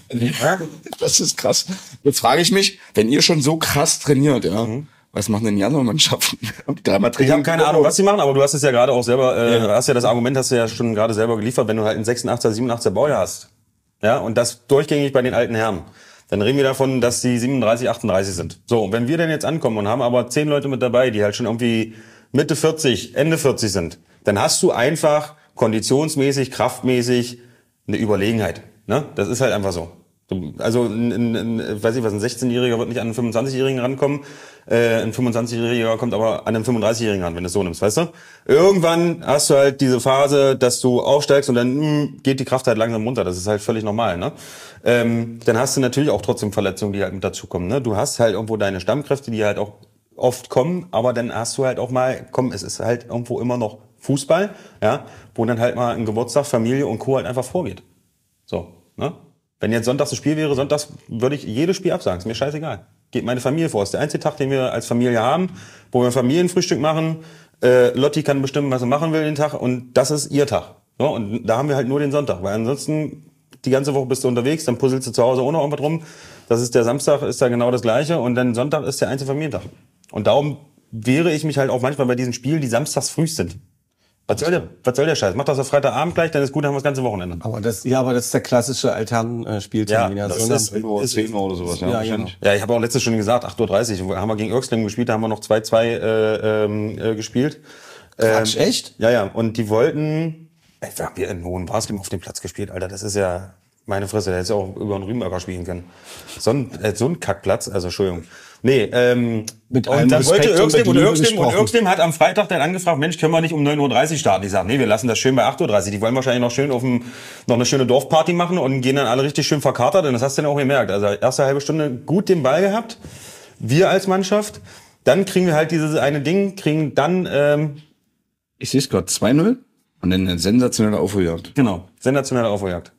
Das ist krass. Jetzt frage ich mich, wenn ihr schon so krass trainiert, ja, mhm. was machen denn die anderen Mannschaften? Dreimal ich habe keine Ahnung, was sie machen, aber du hast es ja gerade auch selber, äh, ja. hast ja das Argument, hast du ja schon gerade selber geliefert, wenn du halt einen sechsundachtziger, siebenundachtziger Baujahr hast, ja, und das durchgängig bei den alten Herren, dann reden wir davon, dass die siebenunddreißig, achtunddreißig sind. So, und wenn wir denn jetzt ankommen und haben aber zehn Leute mit dabei, die halt schon irgendwie Mitte vierzig, Ende vierzig sind, dann hast du einfach konditionsmäßig, kraftmäßig eine Überlegenheit. Ne? Das ist halt einfach so. Also, ein, ein, ein, weiß ich was, ein sechzehnjähriger wird nicht an einen fünfundzwanzigjährigen rankommen. Äh, ein fünfundzwanzigjähriger kommt aber an einen fünfunddreißigjährigen ran, wenn du es so nimmst, weißt du? Irgendwann hast du halt diese Phase, dass du aufsteigst und dann mh, geht die Kraft halt langsam runter. Das ist halt völlig normal, ne? Ähm, dann hast du natürlich auch trotzdem Verletzungen, die halt mit dazukommen, ne? Du hast halt irgendwo deine Stammkräfte, die halt auch oft kommen, aber dann hast du halt auch mal, komm, es ist halt irgendwo immer noch Fußball, ja, wo dann halt mal ein Geburtstag, Familie und Co. halt einfach vorgeht. So, ne? Wenn jetzt sonntags ein Spiel wäre, sonntags würde ich jedes Spiel absagen, ist mir scheißegal. Geht meine Familie vor, ist der einzige Tag, den wir als Familie haben, wo wir Familienfrühstück machen, äh, Lotti kann bestimmen, was sie machen will den Tag und das ist ihr Tag. So, und da haben wir halt nur den Sonntag, weil ansonsten die ganze Woche bist du unterwegs, dann puzzelst du zu Hause auch noch irgendwas rum, das ist der Samstag, ist da genau das Gleiche und dann Sonntag ist der einzige Familientag. Und darum wehre ich mich halt auch manchmal bei diesen Spielen, die samstags früh sind. Was soll der, was soll der Scheiß? Mach das auf Freitagabend gleich, dann ist gut, dann haben wir das ganze Wochenende. Aber das, ja, aber das ist der klassische Altern-Spieltermin. Ja, das ist zehn Uhr oder sowas. Ja, ja, genau. Ja, ich habe auch letztes schon gesagt, acht Uhr dreißig. Haben wir gegen Örxlem gespielt, da haben wir noch zwei zwei äh, äh, gespielt. Quatsch, ähm, echt? Ja, ja. Und die wollten, ey, wir haben hier in Hohenbaslim auf dem Platz gespielt, Alter. Das ist ja meine Fresse, der hätte auch über einen Rübenberger spielen können. So ein, äh, so ein Kackplatz, also Entschuldigung. Nee, ähm, mit und dann wollte Örxlem und Örxlem und Örxlem hat am Freitag dann angefragt, Mensch, können wir nicht um neun Uhr dreißig starten? Ich sag, nee, wir lassen das schön bei acht Uhr dreißig. Die wollen wahrscheinlich noch schön auf dem, noch eine schöne Dorfparty machen und gehen dann alle richtig schön verkatert. Und das hast du dann auch gemerkt. Also erste halbe Stunde gut den Ball gehabt. Wir als Mannschaft. Dann kriegen wir halt dieses eine Ding, kriegen dann, ähm, ich sehe es gerade, zwei null und dann eine sensationelle Aufholjagd. Genau, sensationelle Aufholjagd.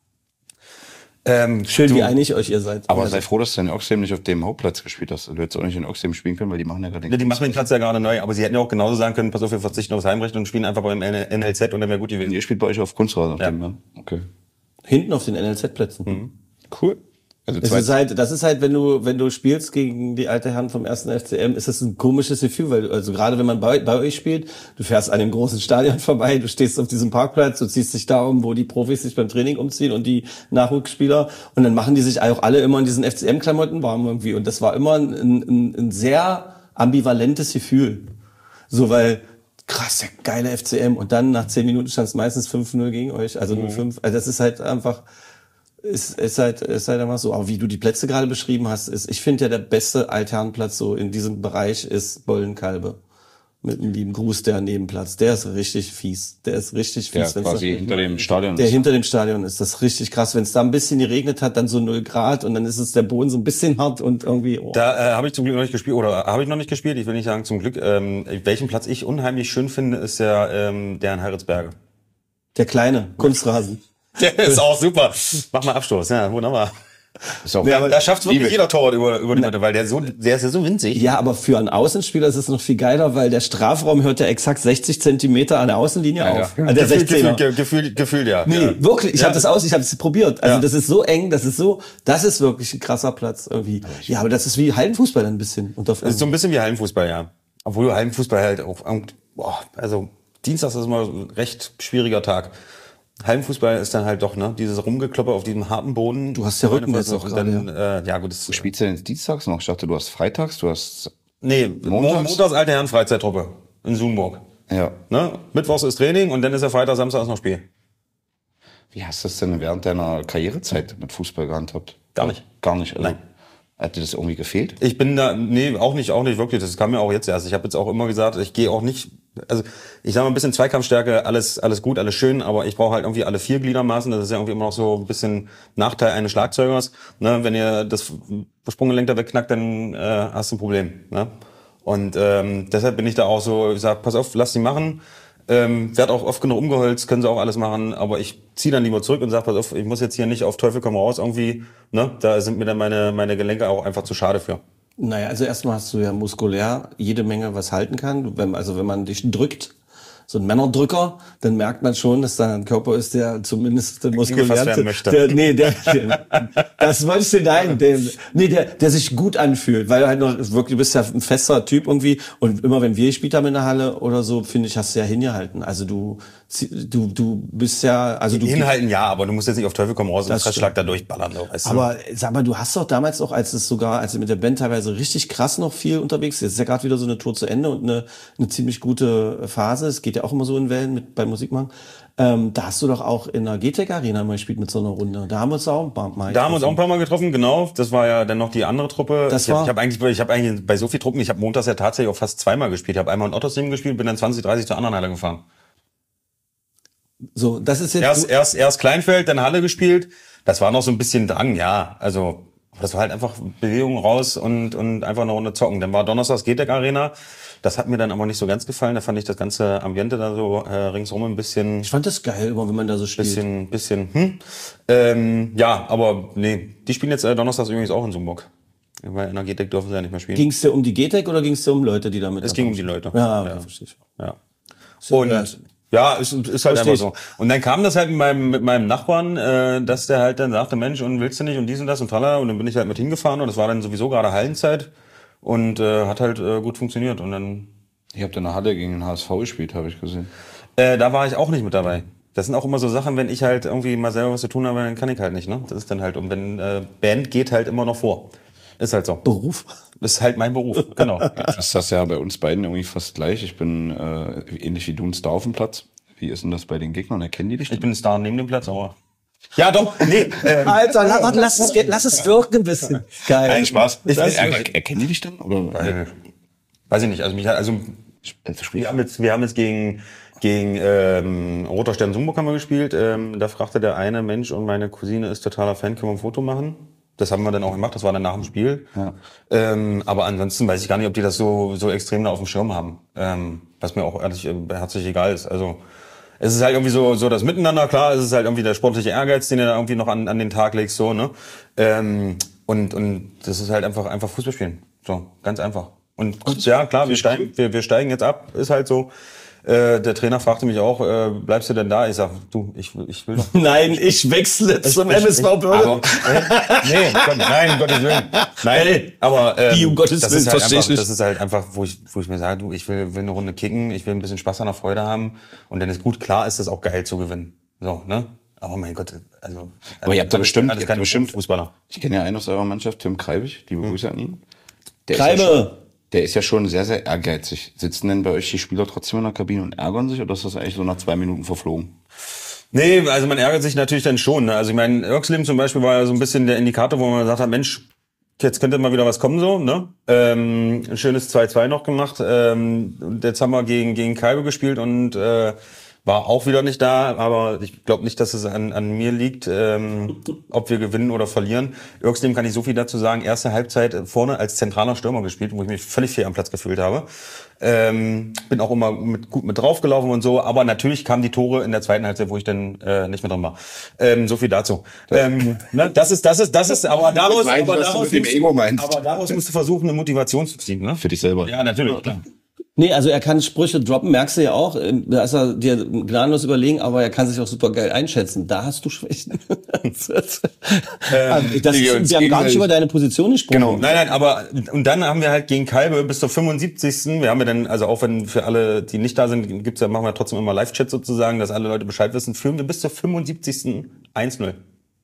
Ähm, Schön, du, wie einig euch ihr seid. Aber sei froh, dass du in Oxfam nicht auf dem Hauptplatz gespielt hast. Du hättest auch nicht in Oxfam spielen können, weil die machen ja gerade den. Ja, die machen den Platz ja gerade neu, aber sie hätten ja auch genauso sagen können, pass auf, wir verzichten aufs Heimrecht und spielen einfach beim N L Z und dann wäre gut gewesen. Ihr spielt bei euch auf Kunstrasen auf ja. dem, ja? Okay. Hinten auf den N L Z-Plätzen. Mhm. Cool. Also das ist halt, das ist halt, wenn du, wenn du spielst gegen die alte Herren vom ersten F C M, ist das ein komisches Gefühl, weil du, also gerade wenn man bei, bei euch spielt, du fährst an dem großen Stadion vorbei, du stehst auf diesem Parkplatz, du ziehst dich da um, wo die Profis sich beim Training umziehen und die Nachwuchsspieler und dann machen die sich auch alle immer in diesen F C M-Klamotten warm irgendwie und das war immer ein, ein, ein sehr ambivalentes Gefühl. So, weil, krass, der geile F C M und dann nach zehn Minuten stand es meistens fünf null gegen euch, also null fünf, also das ist halt einfach, Ist, ist halt, ist halt einfach so. Aber wie du die Plätze gerade beschrieben hast, ist, ich finde ja der beste Alternplatz so in diesem Bereich ist Bollenkalbe. Mit einem lieben Gruß, der Nebenplatz. Der ist richtig fies. Der ist richtig fies. Der quasi hinter dem Stadion Der ist. hinter dem Stadion ist. Das ist richtig krass. Wenn es da ein bisschen geregnet hat, dann so null Grad und dann ist es der Boden so ein bisschen hart und irgendwie, oh. Da äh, habe ich zum Glück noch nicht gespielt, oder habe ich noch nicht gespielt, ich will nicht sagen zum Glück. Ähm, welchen Platz ich unheimlich schön finde, ist der, ähm, der in Heiritzberge. Der kleine Kunstrasen. Der ist auch super. Mach mal Abstoß, ja, wunderbar. Ist auch ja, aber da schafft wirklich jeder Torwart über, über die Mitte, weil der so, der ist ja so winzig. Ja, aber für einen Außenspieler ist es noch viel geiler, weil der Strafraum hört ja exakt sechzig Zentimeter an der Außenlinie ja, auf. Ja. Also der Gefühl, sechzehner. Gefühl, Gefühl, Gefühl, ja. Nee, ja. wirklich. Ich ja. habe das aus, ich habe es probiert. Also ja. das ist so eng, das ist so, das ist wirklich ein krasser Platz irgendwie. Ja, aber das ist wie Hallenfußball ein bisschen. Und das ist so ein bisschen wie Hallenfußball, ja. Obwohl Hallenfußball halt auch, boah, also Dienstag ist immer ein recht schwieriger Tag. Hallenfußball ist dann halt doch, ne, dieses Rumgekloppe auf diesem harten Boden. Du hast ja Rücken jetzt auch dann, äh, ja gut. Das, du spielst ja jetzt dienstags noch? Ich dachte, du hast freitags, du hast... Nee, montags, montags alte Herren Freizeittruppe in Sundburg. Ja. Ne? Mittwochs ist Training und dann ist der Freitag, Samstag ist noch Spiel. Wie hast du das denn während deiner Karrierezeit mit Fußball gehandhabt? Gar nicht. Gar nicht? Also, nein. Hat dir das irgendwie gefehlt? Ich bin da, nee, auch nicht, auch nicht wirklich. Das kam mir auch jetzt erst. Ich habe jetzt auch immer gesagt, ich gehe auch nicht, also ich sage mal ein bisschen Zweikampfstärke, alles alles gut, alles schön, aber ich brauche halt irgendwie alle vier Gliedermaßen. Das ist ja irgendwie immer noch so ein bisschen Nachteil eines Schlagzeugers. Ne? Wenn ihr das Sprunggelenk da wegknackt, dann äh, hast du ein Problem. Ne? Und ähm, deshalb bin ich da auch so, ich sag, pass auf, lass sie machen. Ähm, werd auch oft genug umgeholzt, können sie auch alles machen, aber ich ziehe dann lieber zurück und sag, pass auf, ich muss jetzt hier nicht auf Teufel komm raus irgendwie, ne? Da sind mir dann meine meine Gelenke auch einfach zu schade für. Naja, also erstmal hast du ja muskulär jede Menge was halten kann. Wenn, also wenn man dich drückt, so ein Männerdrücker, dann merkt man schon, dass da ein Körper ist, der zumindest muskulär, möchte. Der, nee, der, der, das wolltest du nein, der, nee, der, der sich gut anfühlt, weil du halt noch wirklich, du bist ja ein fester Typ irgendwie und immer wenn wir gespielt haben in der Halle oder so, finde ich, hast du ja hingehalten. Also du, du, du bist ja, also du hinhalten ja, aber du musst jetzt nicht auf Teufel komm raus und Schlag da durchballern. Weißt du? Aber sag mal, du hast doch damals auch, als es sogar, als du mit der Band teilweise richtig krass noch viel unterwegs ist, ist ja gerade wieder so eine Tour zu Ende und eine, eine ziemlich gute Phase. Es geht ja auch immer so in Wellen mit beim Musikmachen. Ähm, da hast du doch auch in der G T E C Arena mal gespielt mit so einer Runde. Da haben wir uns auch ein paar Mal Da haben wir uns auch ein paar Mal getroffen, genau. Das war ja dann noch die andere Truppe. Das ich war ich habe eigentlich, ich habe eigentlich bei so vielen Truppen, ich habe montags ja tatsächlich auch fast zweimal gespielt. Ich habe einmal in Ottersheim gespielt, bin dann zwanzig, dreißig zur anderen Halle gefahren. So, das ist jetzt erst erst erst Kleinfeld, dann Halle gespielt. Das war noch so ein bisschen Drang, ja. Also das war halt einfach Bewegung raus und und einfach eine Runde zocken. Dann war donnerstags G T E C Arena. Das hat mir dann aber nicht so ganz gefallen. Da fand ich das ganze Ambiente da so äh, ringsrum ein bisschen. Ich fand das geil, immer wenn man da so spielt. Bisschen, bisschen. Hm. Ähm, ja, aber nee, die spielen jetzt äh, donnerstags übrigens auch in Sundburg. Weil in der G T E C dürfen sie ja nicht mehr spielen. Ging es dir um die G T E C oder ging es dir um Leute, die damit? Es ging um die Leute. Ja, ja. ja. Verstehe ich. Ja. Und ja, ist, ist halt einfach so. Und dann kam das halt mit meinem, mit meinem Nachbarn, äh, dass der halt dann sagte, Mensch, und willst du nicht und dies und das und tralala. Und dann bin ich halt mit hingefahren und das war dann sowieso gerade Hallenzeit und äh, hat halt äh, gut funktioniert. Und dann. Ich habe in der Halle gegen den H S V gespielt, habe ich gesehen. Äh, da war ich auch nicht mit dabei. Das sind auch immer so Sachen, wenn ich halt irgendwie mal selber was zu tun habe, dann kann ich halt nicht, ne? Das ist dann halt, und wenn äh, Band geht halt immer noch vor. Ist halt so. Beruf? Das ist halt mein Beruf, genau. Das ist das ja bei uns beiden irgendwie fast gleich. Ich bin äh, ähnlich wie du ein Star auf dem Platz. Wie ist denn das bei den Gegnern? Erkennen die dich? Ich bin ein Star neben dem Platz, aber... Ja, doch, nee. Ähm, Alter, lass, lass, es, lass es wirken ein bisschen. Geil. Nein, Spaß. Ich weiß, er, er, erkennen die dich dann? Oder? Äh, weiß ich nicht. Also, mich, also wir haben jetzt, wir haben jetzt gegen... Gegen ähm, Roter Stern Sundburg haben wir gespielt. Ähm, da fragte der eine Mensch, und meine Cousine ist totaler Fan, können wir ein Foto machen? Das haben wir dann auch gemacht, das war dann nach dem Spiel. Ja. Ähm, aber ansonsten weiß ich gar nicht, ob die das so so extrem da auf dem Schirm haben. Ähm, was mir auch ehrlich äh, herzlich egal ist. Also es ist halt irgendwie so so das Miteinander, klar, es ist halt irgendwie der sportliche Ehrgeiz, den du da irgendwie noch an an den Tag legst, so, ne? Ähm, und und das ist halt einfach einfach Fußball spielen. So, ganz einfach. Und gut, ja, klar, wir steigen wir wir steigen jetzt ab, ist halt so. Äh, der Trainer fragte mich auch, äh, bleibst du denn da? Ich sag, du, ich, ich will doch. Nein, ich wechsle ich, zum ich, M S V Bürde. Äh, nee, Gott, nein, um Gottes Willen. Nein, hey, aber ähm, die, um Gottes das, Willen, ist halt einfach, nicht. das ist halt einfach, wo ich, wo ich mir sage, du, ich will, will eine Runde kicken, ich will ein bisschen Spaß an der Freude haben und dann ist gut, klar ist es auch geil zu gewinnen. So, ne? Aber mein Gott, also. Aber ihr habt da bestimmt, ihr habt bestimmt Fußballer. Ich kenne ja einen aus eurer Mannschaft, Tim Kreibig, liebe Grüße hm. an ihn. Der Kreibe! Der ist ja schon sehr, sehr ehrgeizig. Sitzen denn bei euch die Spieler trotzdem in der Kabine und ärgern sich, oder ist das eigentlich so nach zwei Minuten verflogen? Nee, also man ärgert sich natürlich dann schon. Ne? Also ich meine, Irkslim zum Beispiel war ja so ein bisschen der Indikator, wo man gesagt hat, Mensch, jetzt könnte mal wieder was kommen so. Ne? Ähm, ein schönes zwei zwei noch gemacht. Ähm, und jetzt haben wir gegen gegen Kaibe gespielt und äh, war auch wieder nicht da, aber ich glaube nicht, dass es an, an mir liegt, ähm, ob wir gewinnen oder verlieren. Irkslim kann ich so viel dazu sagen. Erste Halbzeit vorne als zentraler Stürmer gespielt, wo ich mich völlig fehl am Platz gefühlt habe. Ähm, bin auch immer mit, gut mit draufgelaufen und so, aber natürlich kamen die Tore in der zweiten Halbzeit, wo ich dann äh, nicht mehr drin war. Ähm, so viel dazu. Ähm, ne, das ist, das ist, das ist, aber daraus, weiß, aber, daraus musst, aber daraus musst du versuchen, eine Motivation zu ziehen. Ne? Für dich selber. Ja, natürlich, klar. Nee, also er kann Sprüche droppen, merkst du ja auch. Da ist er dir gnadenlos überlegen, aber er kann sich auch super geil einschätzen. Da hast du Schwächen. das, das, ähm, das, wir haben gar nicht über deine Position gesprochen. Genau, nein, nein, aber und dann haben wir halt gegen Kalbe bis zur fünfundsiebzigsten Wir haben ja dann, also auch wenn für alle, die nicht da sind, gibt's ja, machen wir trotzdem immer Live-Chat sozusagen, dass alle Leute Bescheid wissen, führen wir bis zur fünfundsiebzigsten eins null.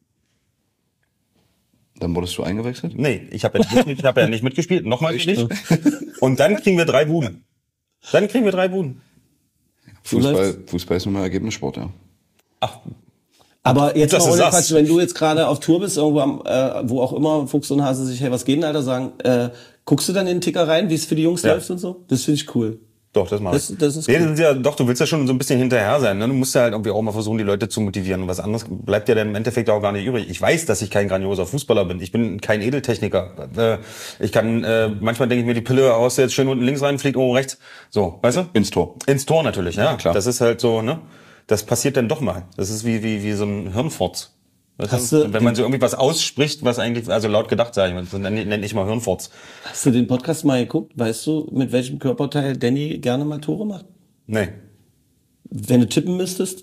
Dann wurdest du eingewechselt? Nee, ich habe ja, ich hab ja nicht mitgespielt, nochmal nicht. Und dann kriegen wir drei Buden. Dann kriegen wir drei Buden. Fußball, Fußball ist nun mal Ergebnissport, ja. Ach. Aber jetzt Das mal ist ohne das. Quatsch, wenn du jetzt gerade auf Tour bist, irgendwo am, äh, wo auch immer Fuchs und Hase sich, hey, was geht denn, Alter, sagen, äh, guckst du dann in den Ticker rein, wie es für die Jungs Ja. läuft und so? Das finde ich cool. Doch, das mache ich. Das, das ist Nee, cool. das ist ja, doch, du willst ja schon so ein bisschen hinterher sein. Ne? Du musst ja halt irgendwie auch mal versuchen, die Leute zu motivieren. Und was anderes bleibt ja dann im Endeffekt auch gar nicht übrig. Ich weiß, dass ich kein grandioser Fußballer bin. Ich bin kein Edeltechniker. Äh, ich kann, äh, manchmal denke ich mir, die Pille haust du jetzt schön unten links rein, fliegt oben rechts. So, weißt du? Ins Tor. Ins Tor natürlich, ja. Ja, klar. Das ist halt so, ne? Das passiert dann doch mal. Das ist wie, wie, wie so ein Hirnfurz. Weißt Hast du? du- Wenn man so irgendwie was ausspricht, was eigentlich, also laut gedacht, sage ich mal, das nenne nenn ich mal Hirnfurz. Hast du den Podcast mal geguckt? Weißt du, mit welchem Körperteil Danny gerne mal Tore macht? Nee. Wenn du tippen müsstest?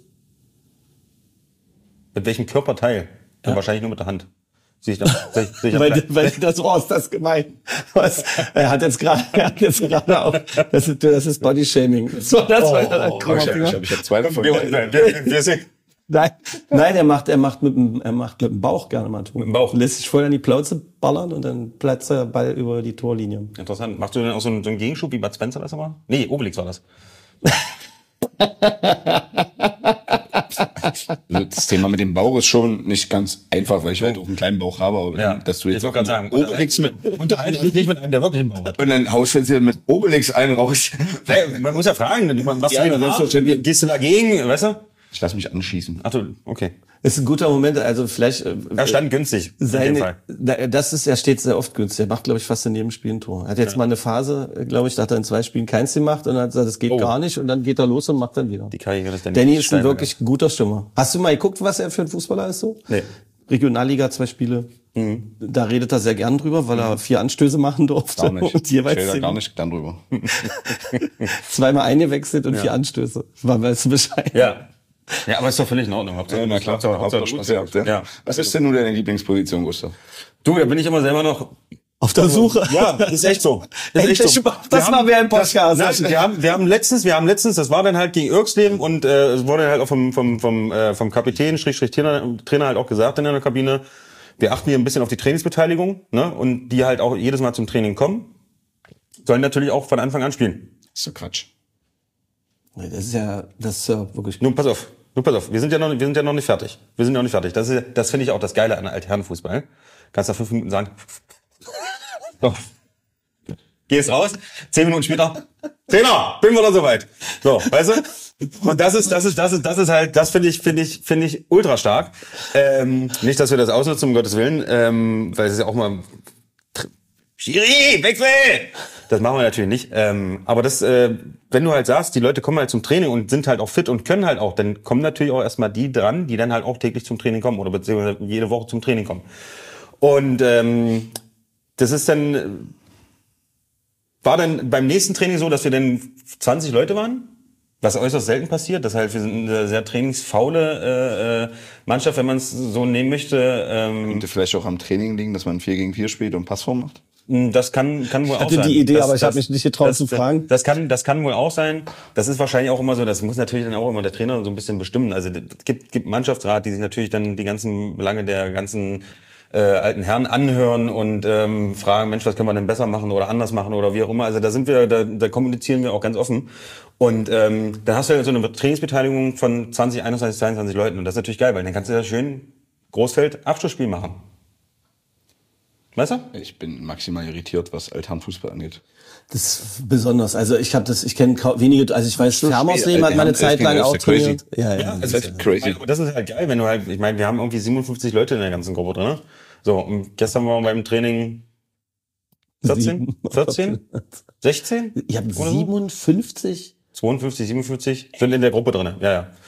Mit welchem Körperteil? Ja. Wahrscheinlich nur mit der Hand. Sehe ich da, sehe ich, sehe ich Weil, da, weil das war ist das gemeint. Was? Er hat jetzt gerade, er hat jetzt gerade auch, das ist, das ist Bodyshaming. So, das war Oh, ich habe ich hab, ich hab zwei davon. wir, wir, wir, wir sind, Nein, nein, er macht, er macht mit dem, er macht mit dem Bauch gerne mal Tore. Mit dem Bauch. Lässt sich voll an die Plauze ballern und dann platzt der Ball über die Torlinie. Interessant. Machst du denn auch so einen, so einen Gegenschub, wie Bud Spencer das immer? Nee, Obelix war das. Also das Thema mit dem Bauch ist schon nicht ganz einfach, weil ich halt auch einen kleinen Bauch habe. Aber Ja, dass du jetzt ich wollte gerade sagen, Obelix mit, unterhalte dich nicht mit einem, der wirklich einen Bauch hat. und dann haust du jetzt hier mit Obelix einen raus. Hey, man muss ja fragen, man, was Ja, du wieder selbstverständlich. gehst du dagegen, weißt du? Ich lass mich anschießen. Ach du, okay. Ist ein guter Moment, also vielleicht, äh, Er stand günstig, in dem seine, Fall. da- das ist, er steht sehr oft günstig. Er macht, glaube ich, fast in jedem Spiel ein Tor. Er hat jetzt Ja. mal eine Phase, glaube ich, da hat er in zwei Spielen keins gemacht und dann hat gesagt, das geht Oh. gar nicht und dann geht er los und macht dann wieder. Die Karriere des Danny Danny ist ein Steinberger. wirklich guter Stürmer. Hast du mal geguckt, was er für ein Fußballer ist so? Nee. Regionalliga, zwei Spiele. Mhm. Da redet er sehr gern drüber, weil er vier Anstöße machen durfte. Gar nicht. Und jeweils ich rede da zehn- gar nicht gern drüber. zweimal eingewechselt und vier Anstöße. War weißt du Bescheid. Ja. Ja, aber ist doch völlig in Ordnung. Hauptsache, Ja, na klar. Hauptsache, Hauptsache, Hauptsache Spaß gehabt, ja. ja. Was ist denn nun deine Lieblingsposition, Gustav? Du, da bin ich immer selber noch. Auf der Suche. Ja, das ist echt so. Das ist Endlich echt so. mal- das mal wäre ein Podcast. Das, nein, wir haben, wir haben letztens, wir haben letztens, das war dann halt gegen Irksleben und äh, es wurde halt auch vom vom vom äh, vom Kapitän, Schrägstrich Trainer, Trainer halt auch gesagt in der Kabine, wir achten hier ein bisschen auf die Trainingsbeteiligung, ne, und die halt auch jedes Mal zum Training kommen, sollen natürlich auch von Anfang an spielen. Das ist doch Quatsch. Nee, das ist ja, das ist ja wirklich. Nun pass auf, nun pass auf, wir sind ja noch, wir sind ja noch nicht fertig. Wir sind ja noch nicht fertig. Das ist, das finde ich auch das Geile an Altherrenfußball. Kannst nach fünf Minuten sagen, so. Gehst raus, zehn Minuten später, Zehner, bin wieder soweit. So, weißt du? Und das ist, das ist, das ist, das ist halt, das finde ich, finde ich, finde ich ultra stark. Ähm, nicht, dass wir das ausnutzen, um Gottes Willen, ähm, weil es ist ja auch mal, Schiri, Wechsel! Das machen wir natürlich nicht. Ähm, aber das, äh, wenn du halt sagst, die Leute kommen halt zum Training und sind halt auch fit und können halt auch, dann kommen natürlich auch erstmal die dran, die dann halt auch täglich zum Training kommen oder beziehungsweise jede Woche zum Training kommen. Und ähm, das ist dann, war dann beim nächsten Training so, dass wir dann zwanzig Leute waren, was äußerst selten passiert. Das halt, wir sind eine sehr trainingsfaule äh, Mannschaft, wenn man es so nehmen möchte. Ähm, Könnte vielleicht auch am Training liegen, dass man vier gegen vier spielt und Passform macht? Das kann, kann wohl Ich hatte auch sein. die Idee, das, aber ich das, habe mich nicht getraut das, zu fragen. Das kann, das kann wohl auch sein. Das ist wahrscheinlich auch immer so, das muss natürlich dann auch immer der Trainer so ein bisschen bestimmen. Also es gibt, gibt Mannschaftsrat, die sich natürlich dann die ganzen Belange der ganzen äh, alten Herren anhören und ähm, fragen, Mensch, was können wir denn besser machen oder anders machen oder wie auch immer. Also da sind wir, da, da kommunizieren wir auch ganz offen. Und ähm, dann hast du ja so eine Trainingsbeteiligung von zwanzig, einundzwanzig, zweiundzwanzig Leuten. Und das ist natürlich geil, weil dann kannst du ja schön Großfeld Abschlussspiel machen. Weißt du? Ich bin maximal irritiert, was Altherrenfußball angeht. Das ist besonders. Also ich habe das, ich kenne wenige, also ich weiß, Fermersleben hat Alter, meine das Zeit ging lang ja, auch ist ja crazy. trainiert. Ja, ja. Ja, Das ist halt crazy. Aber das ist halt geil, wenn du halt, ich meine, wir haben irgendwie siebenundfünfzig Leute in der ganzen Gruppe drin. So, und gestern waren wir beim Training vierzehn, vierzehn, sechzehn? Ich habe Oder so? siebenundfünfzig. zweiundfünfzig, siebenundfünfzig sind in der Gruppe drin. Ja, ja.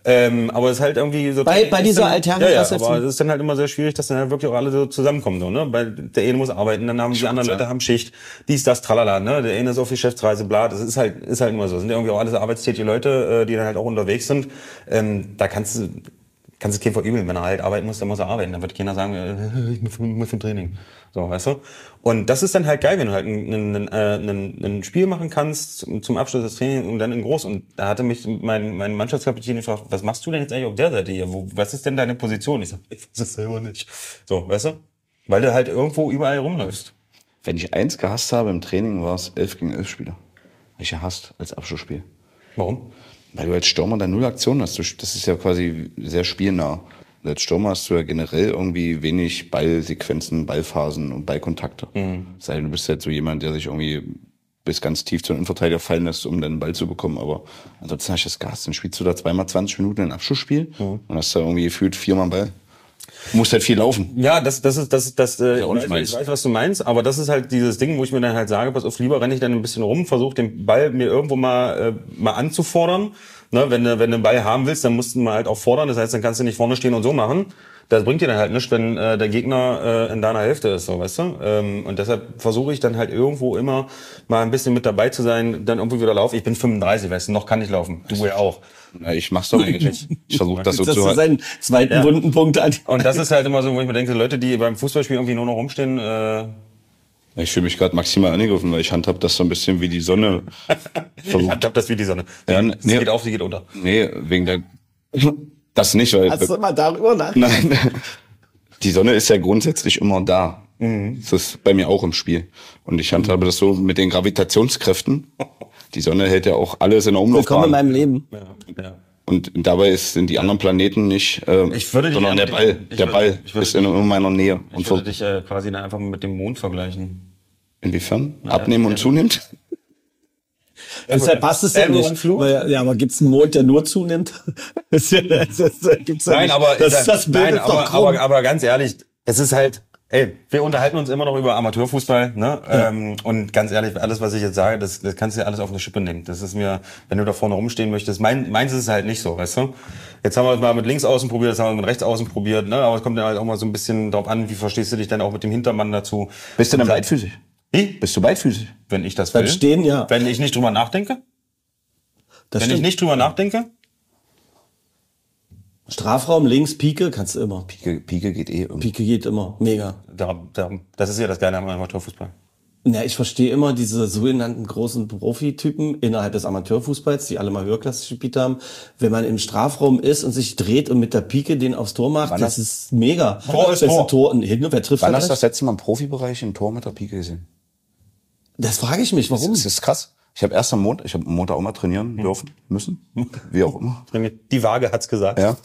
Ähm, aber es ist halt irgendwie so... Bei, bei dieser Altherren... Ja, ja, aber es ist dann halt immer sehr schwierig, dass dann halt wirklich auch alle so zusammenkommen, so, ne? Weil der eine muss arbeiten, dann haben die anderen Leute haben Schicht, dies, das, tralala, ne? Der eine ist auf Geschäftsreise, bla, das ist halt, ist halt immer so. Das sind ja irgendwie auch alles arbeitstätige Leute, die dann halt auch unterwegs sind. Ähm, da kannst du, kannst du keinen verübeln. Wenn er halt arbeiten muss, dann muss er arbeiten. Dann wird keiner sagen, äh, ich muss, muss zum Training. So, weißt du? Und das ist dann halt geil, wenn du halt ein, ein, ein, ein Spiel machen kannst zum Abschluss des Trainings und dann in groß. Und da hatte mich mein, mein Mannschaftskapitän gefragt, was machst du denn jetzt eigentlich auf der Seite hier? Wo, was ist denn deine Position? Ich sag, ich weiß es selber nicht. So, weißt du? Weil du halt irgendwo überall rumläufst. Wenn ich eins gehasst habe im Training, war es elf gegen elf Spieler. Ich gehasst als Abschlussspiel. Warum? Weil du als Stürmer da null Aktion hast. Das ist ja quasi sehr spielnah. Als Stürmer hast du ja generell irgendwie wenig Ballsequenzen, Ballphasen und Ballkontakte. Mhm. Sei denn, du bist halt so jemand, der sich irgendwie bis ganz tief zu einem Innenverteidiger fallen lässt, um dann einen Ball zu bekommen. Aber ansonsten hast du das Gas. Dann spielst du da zweimal zwanzig Minuten ein Abschlussspiel mhm. und hast da irgendwie gefühlt viermal einen Ball. Du musst halt viel laufen. Ja, das, das ist, das, das, äh, ja, ich, weiß, ich weiß, was du meinst, aber das ist halt dieses Ding, wo ich mir dann halt sage, pass auf, lieber renne ich dann ein bisschen rum, versuche den Ball mir irgendwo mal, äh, mal anzufordern. Ne, wenn du, wenn du den Ball haben willst, dann musst du mal halt auch fordern. Das heißt, dann kannst du nicht vorne stehen und so machen. Das bringt dir dann halt nichts, wenn äh, der Gegner äh, in deiner Hälfte ist, so, weißt du? Ähm, und deshalb versuche ich dann halt irgendwo immer mal ein bisschen mit dabei zu sein, dann irgendwo wieder laufen. Ich bin fünfunddreißig, weißt du, noch kann ich laufen. Du ja auch. Ja, ich mach's doch eigentlich. Ich versuche das so das zu halten. Das ist sein zweiten ja. wunden Punkt an. Und das ist halt immer so, wo ich mir denke, Leute, die beim Fußballspiel irgendwie nur noch rumstehen, äh, ich fühle mich gerade maximal angegriffen, weil ich handhab das so ein bisschen wie die Sonne. ich handhab das wie die Sonne. Ja, sie nee, geht auf, sie geht unter. Nee, wegen der... Das nicht, weil... Hast du mal darüber nach? Nein, die Sonne ist ja grundsätzlich immer da. Mhm. Das ist bei mir auch im Spiel. Und ich handhabe das so mit den Gravitationskräften. Die Sonne hält ja auch alles in der Umlaufbahn. Willkommen in meinem Leben. Ja, ja. Und dabei ist, sind die anderen Planeten nicht, äh, ich würde dich sondern der Ball, ich der würde, Ball ich würde, ist in, in meiner Nähe. Ich und würde dich äh, quasi dann einfach mit dem Mond vergleichen. Inwiefern? Ja, Abnehmen ja, und ja. zunimmt? Deshalb passt es ja Elmo nicht. und Fluch? Weil, ja, aber gibt's einen Mond, der nur zunimmt? Das ist ja, das ist, das gibt's ja Nein, nicht. aber das, das Bild nein, ist doch aber, krumm. aber, aber ganz ehrlich, es ist halt, ey, wir unterhalten uns immer noch über Amateurfußball, ne? Ja. Ähm, und ganz ehrlich, alles, was ich jetzt sage, das, das kannst du ja alles auf eine Schippe nehmen. Das ist mir, wenn du da vorne rumstehen möchtest, mein, meins ist es halt nicht so, weißt du? Jetzt haben wir es mal mit links außen probiert, jetzt haben wir es mit rechts außen probiert, ne? Aber es kommt dann halt auch mal so ein bisschen drauf an, wie verstehst du dich denn auch mit dem Hintermann dazu? Bist du denn beidfüßig? Wie? Bist du beidfüßig? Wenn ich das will. Beim Stehen, ja. Wenn ich nicht drüber nachdenke? Das Wenn stimmt. ich nicht drüber nachdenke? Strafraum, links, Pike, kannst du immer. Pike, Pike geht eh irgendwie. Pike geht immer. Mega. Da, da, das ist ja das Geile am Amateurfußball. Na, ich verstehe immer diese sogenannten großen Profitypen innerhalb des Amateurfußballs, die alle mal höherklassig gespielt haben. Wenn man im Strafraum ist und sich dreht und mit der Pike den aufs Tor macht, Wann das das- ist mega. Tor ist Beste Tor. Tor. Und hin, wer trifft Wann das? hast du das letzte Mal im Profibereich ein Tor mit der Pike gesehen? Das frage ich mich, warum? Das ist krass. Ich habe erst am Montag, ich habe am Montag auch mal trainieren dürfen, müssen, wie auch immer. Die Waage hat's gesagt. Ja.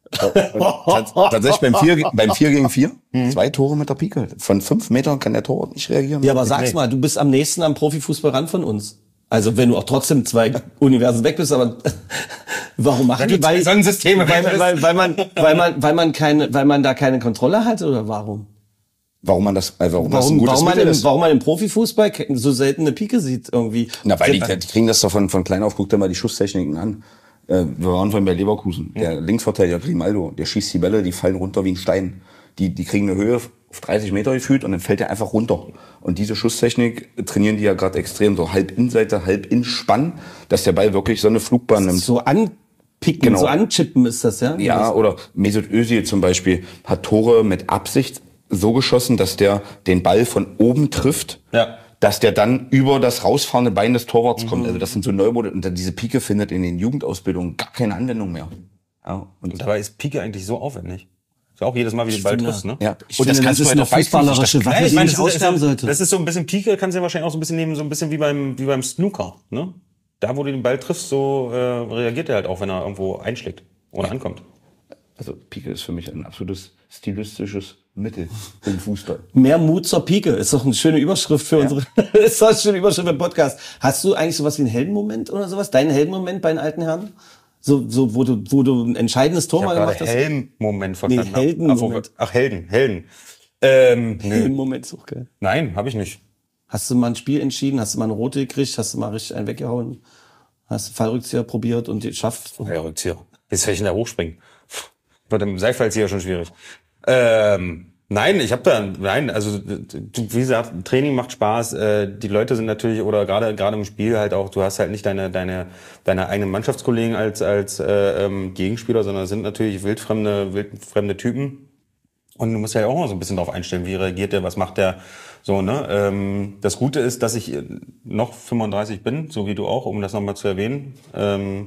Tats- Tatsächlich beim vier, beim vier gegen vier, zwei Tore mit der Pike. Von fünf Metern kann der Torwart nicht reagieren. Ja, aber sag's Nee. mal, du bist am nächsten am Profifußball ran von uns. Also wenn du auch trotzdem zwei Universen weg bist, aber warum machen die? Weil, Sonnensysteme, weil, weil, weil man, weil man, weil man keine, weil man da keine Kontrolle hat oder warum? Warum man das, äh, warum, das ein Warum, gutes warum, man Mittel im, ist? warum man im Profifußball so selten eine Pike sieht irgendwie? Na, weil die, die kriegen das doch von, von klein auf, guck dir mal die Schusstechniken an. Äh, wir waren vorhin bei Leverkusen. Der Linksverteidiger Grimaldo, der schießt die Bälle, die fallen runter wie ein Stein. Die, die kriegen eine Höhe auf dreißig Meter gefühlt und dann fällt der einfach runter. Und diese Schusstechnik trainieren die ja gerade extrem, so halb Innenseite, halb Innspann, dass der Ball wirklich so eine Flugbahn nimmt. So anpicken, Genau. so anchippen ist das, ja? Ja, oder Mesut Özil zum Beispiel hat Tore mit Absicht so geschossen, dass der den Ball von oben trifft, Ja. dass der dann über das rausfahrende Bein des Torwarts kommt. Also das sind so Neumodelle. Und diese Pike findet in den Jugendausbildungen gar keine Anwendung mehr. Ja, und Und dabei ist Pike eigentlich so aufwendig. Ist ja auch jedes Mal, wie du den Ball finde, triffst, ne? ja. Ich finde, das kannst du ist halt eine auch beidfüßig. fußballerische Das- Waffe, Nein, ich die meine, nicht das ist, aussterben das, sollte. das ist so ein bisschen Pike, kannst du ja wahrscheinlich auch so ein bisschen nehmen, so ein bisschen wie beim, wie beim Snooker, ne? Da, wo du den Ball triffst, so äh, reagiert er halt auch, wenn er irgendwo einschlägt oder ankommt. Also Pike ist für mich ein absolutes stilistisches Mittel im Fußball. Mehr Mut zur Pike ist doch eine schöne Überschrift für unsere, ist doch eine schöne Überschrift für den Podcast. Hast du eigentlich sowas wie einen Heldenmoment oder sowas? Deinen Heldenmoment bei den alten Herren? So, so, wo du, wo du ein entscheidendes Tor Ich mal habe gemacht gerade hast? Helm-Moment verstanden. Nee, Heldenmoment. Ach, Helden, Helden. Ähm, nö. Heldenmoment ist auch geil. Nein, habe ich nicht. Hast du mal ein Spiel entschieden? Hast du mal eine rote gekriegt? Hast du mal richtig einen weggehauen? Hast du Fallrückzieher probiert und geschafft? Ja, Rückzieher. Jetzt soll ich denn da hochspringen? Wird im Seilfallzieher schon schwierig. Ähm, nein, ich habe da, nein, also wie gesagt, Training macht Spaß. Äh, die Leute sind natürlich, oder gerade gerade im Spiel halt auch, du hast halt nicht deine deine deine eigenen Mannschaftskollegen als als äh, ähm, Gegenspieler, sondern sind natürlich wildfremde wildfremde Typen. Und du musst ja auch mal so ein bisschen drauf einstellen, wie reagiert der, was macht der, so, ne? Ähm, das Gute ist, dass ich noch fünfunddreißig bin, so wie du auch, um das nochmal zu erwähnen. Ähm,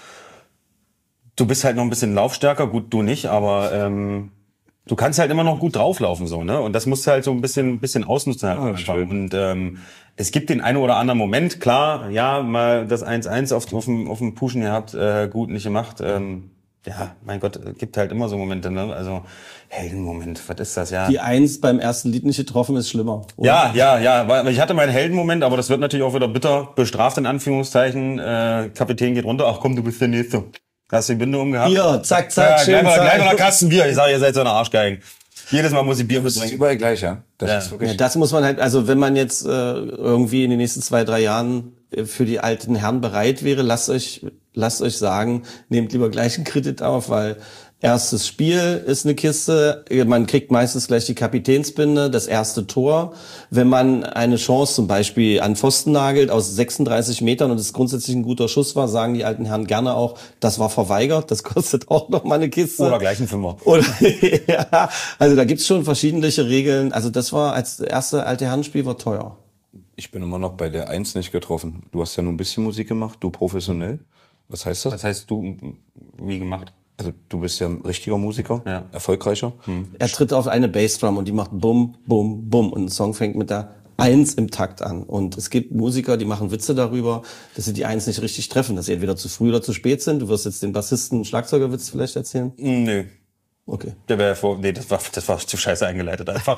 du bist halt noch ein bisschen laufstärker, gut, du nicht, aber ähm, du kannst halt immer noch gut drauflaufen, so, ne? Und das musst du halt so ein bisschen, bisschen ausnutzen halt Ah, einfach. schön. Und ähm, es gibt den einen oder anderen Moment, klar, ja, mal das eins eins auf, auf dem, auf dem Pushen gehabt, äh, gut nicht gemacht. Ähm, ja, mein Gott, es gibt halt immer so Momente, ne? Also Heldenmoment, was ist das, ja? Die Eins beim ersten Lied nicht getroffen ist schlimmer. oder? Ja, ja, ja, weil ich hatte meinen Heldenmoment, aber das wird natürlich auch wieder bitter bestraft, in Anführungszeichen. Äh, Kapitän geht runter, ach komm, du bist der Nächste. Hast die Binde umgehabt? Hier, zack, zack, ja, schön gleich mal, zack. gleich mal noch Kasten Bier. Ich sage, ihr seid so eine Arschgeigen. Jedes Mal muss ich Bier Das ist mitbringen. überall gleich, ja. Das Ja. ist wirklich. Ja, das muss man halt, also wenn man jetzt äh, irgendwie in den nächsten zwei, drei Jahren äh, für die alten Herren bereit wäre, lasst euch, lasst euch sagen, nehmt lieber gleich einen Kredit auf, weil erstes Spiel ist eine Kiste, man kriegt meistens gleich die Kapitänsbinde, das erste Tor. Wenn man eine Chance zum Beispiel an Pfosten nagelt aus sechsunddreißig Metern und es grundsätzlich ein guter Schuss war, sagen die alten Herren gerne auch, das war verweigert, das kostet auch noch mal eine Kiste. Oder gleich ein Fünfer. Oder, ja, also da gibt's schon verschiedene Regeln. Also das war als erste alte Herrenspiel war teuer. Ich bin immer noch bei der Eins nicht getroffen. Du hast ja nur ein bisschen Musik gemacht, du professionell. Was heißt das? Das heißt, du, wie gemacht? Also du bist ja ein richtiger Musiker, Ja. erfolgreicher. Er tritt auf eine Bassdrum und die macht bum, bum, bum und ein Song fängt mit der Eins im Takt an. Und es gibt Musiker, die machen Witze darüber, dass sie die Eins nicht richtig treffen, dass sie entweder zu früh oder zu spät sind. Du wirst jetzt den Bassisten Schlagzeugerwitz vielleicht erzählen? Nö. Okay. Der wäre vor, nee, das war, das war zu scheiße eingeleitet einfach.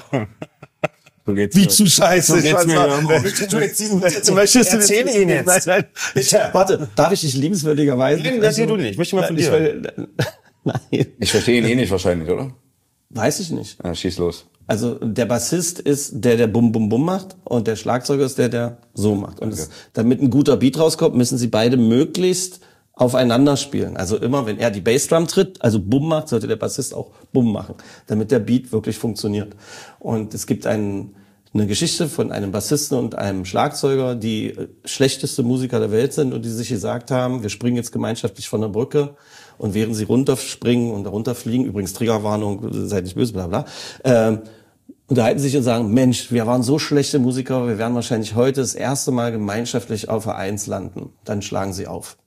So geht's Wie mir. zu scheiße. So geht's mir. Du jetzt diesen Witz, möchtest du Erzähl jetzt- ihn jetzt. Nein, nein. Ich, warte, darf ich dich liebenswürdigerweise? Nein, das hier du nicht. Ich möchte mal von Nein, ich dir. will, nein, Ich verstehe ihn eh nicht wahrscheinlich, oder? weiß ich nicht. Ja, schieß los. Also der Bassist ist der, der Bum Bum Bum macht und der Schlagzeuger ist der, der so macht. Und es, damit ein guter Beat rauskommt, müssen sie beide möglichst aufeinander spielen. Also immer, wenn er die Bassdrum tritt, also Bum macht, sollte der Bassist auch Bum machen, damit der Beat wirklich funktioniert. Und es gibt einen, eine Geschichte von einem Bassisten und einem Schlagzeuger, die äh, schlechteste Musiker der Welt sind und die sich gesagt haben, wir springen jetzt gemeinschaftlich von der Brücke und während sie runterspringen und runterfliegen, übrigens Triggerwarnung, seid nicht böse, bla bla, ähm, unterhalten sich und sagen, Mensch, wir waren so schlechte Musiker, wir werden wahrscheinlich heute das erste Mal gemeinschaftlich auf der Eins landen. Dann schlagen sie auf.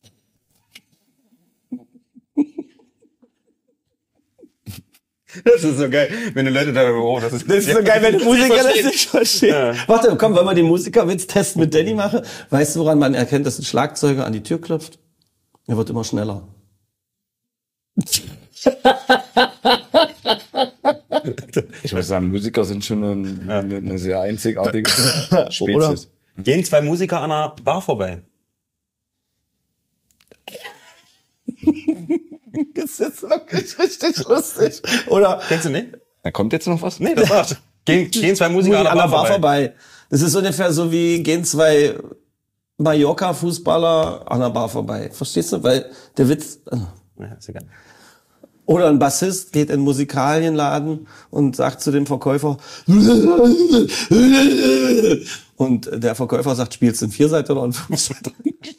Das ist so geil, wenn die Leute da, oh, das ist, Das ist so geil, wenn der Musiker das nicht versteht. Ja. Warte, komm, wollen wir den Musikerwitz-Test mit Danny machen? Weißt du, woran man erkennt, dass ein Schlagzeuger an die Tür klopft? Er wird immer schneller. Ich muss sagen, Musiker sind schon eine, eine, eine sehr einzigartige Spezies. Gehen zwei Musiker an einer Bar vorbei. Das ist wirklich richtig lustig. Oder Kennst du nicht? Da kommt jetzt noch was? Nee, das war's. Gehen, gehen zwei Musiker an einer Bar, vorbei. vorbei. Das ist ungefähr so wie gehen zwei Mallorca-Fußballer an einer Bar vorbei. Verstehst du? Weil der Witz... Ja, ist egal. Oder ein Bassist geht in einen Musikalienladen und sagt zu dem Verkäufer und der Verkäufer sagt, spielst du in Vierseiter oder in Fünfseiter?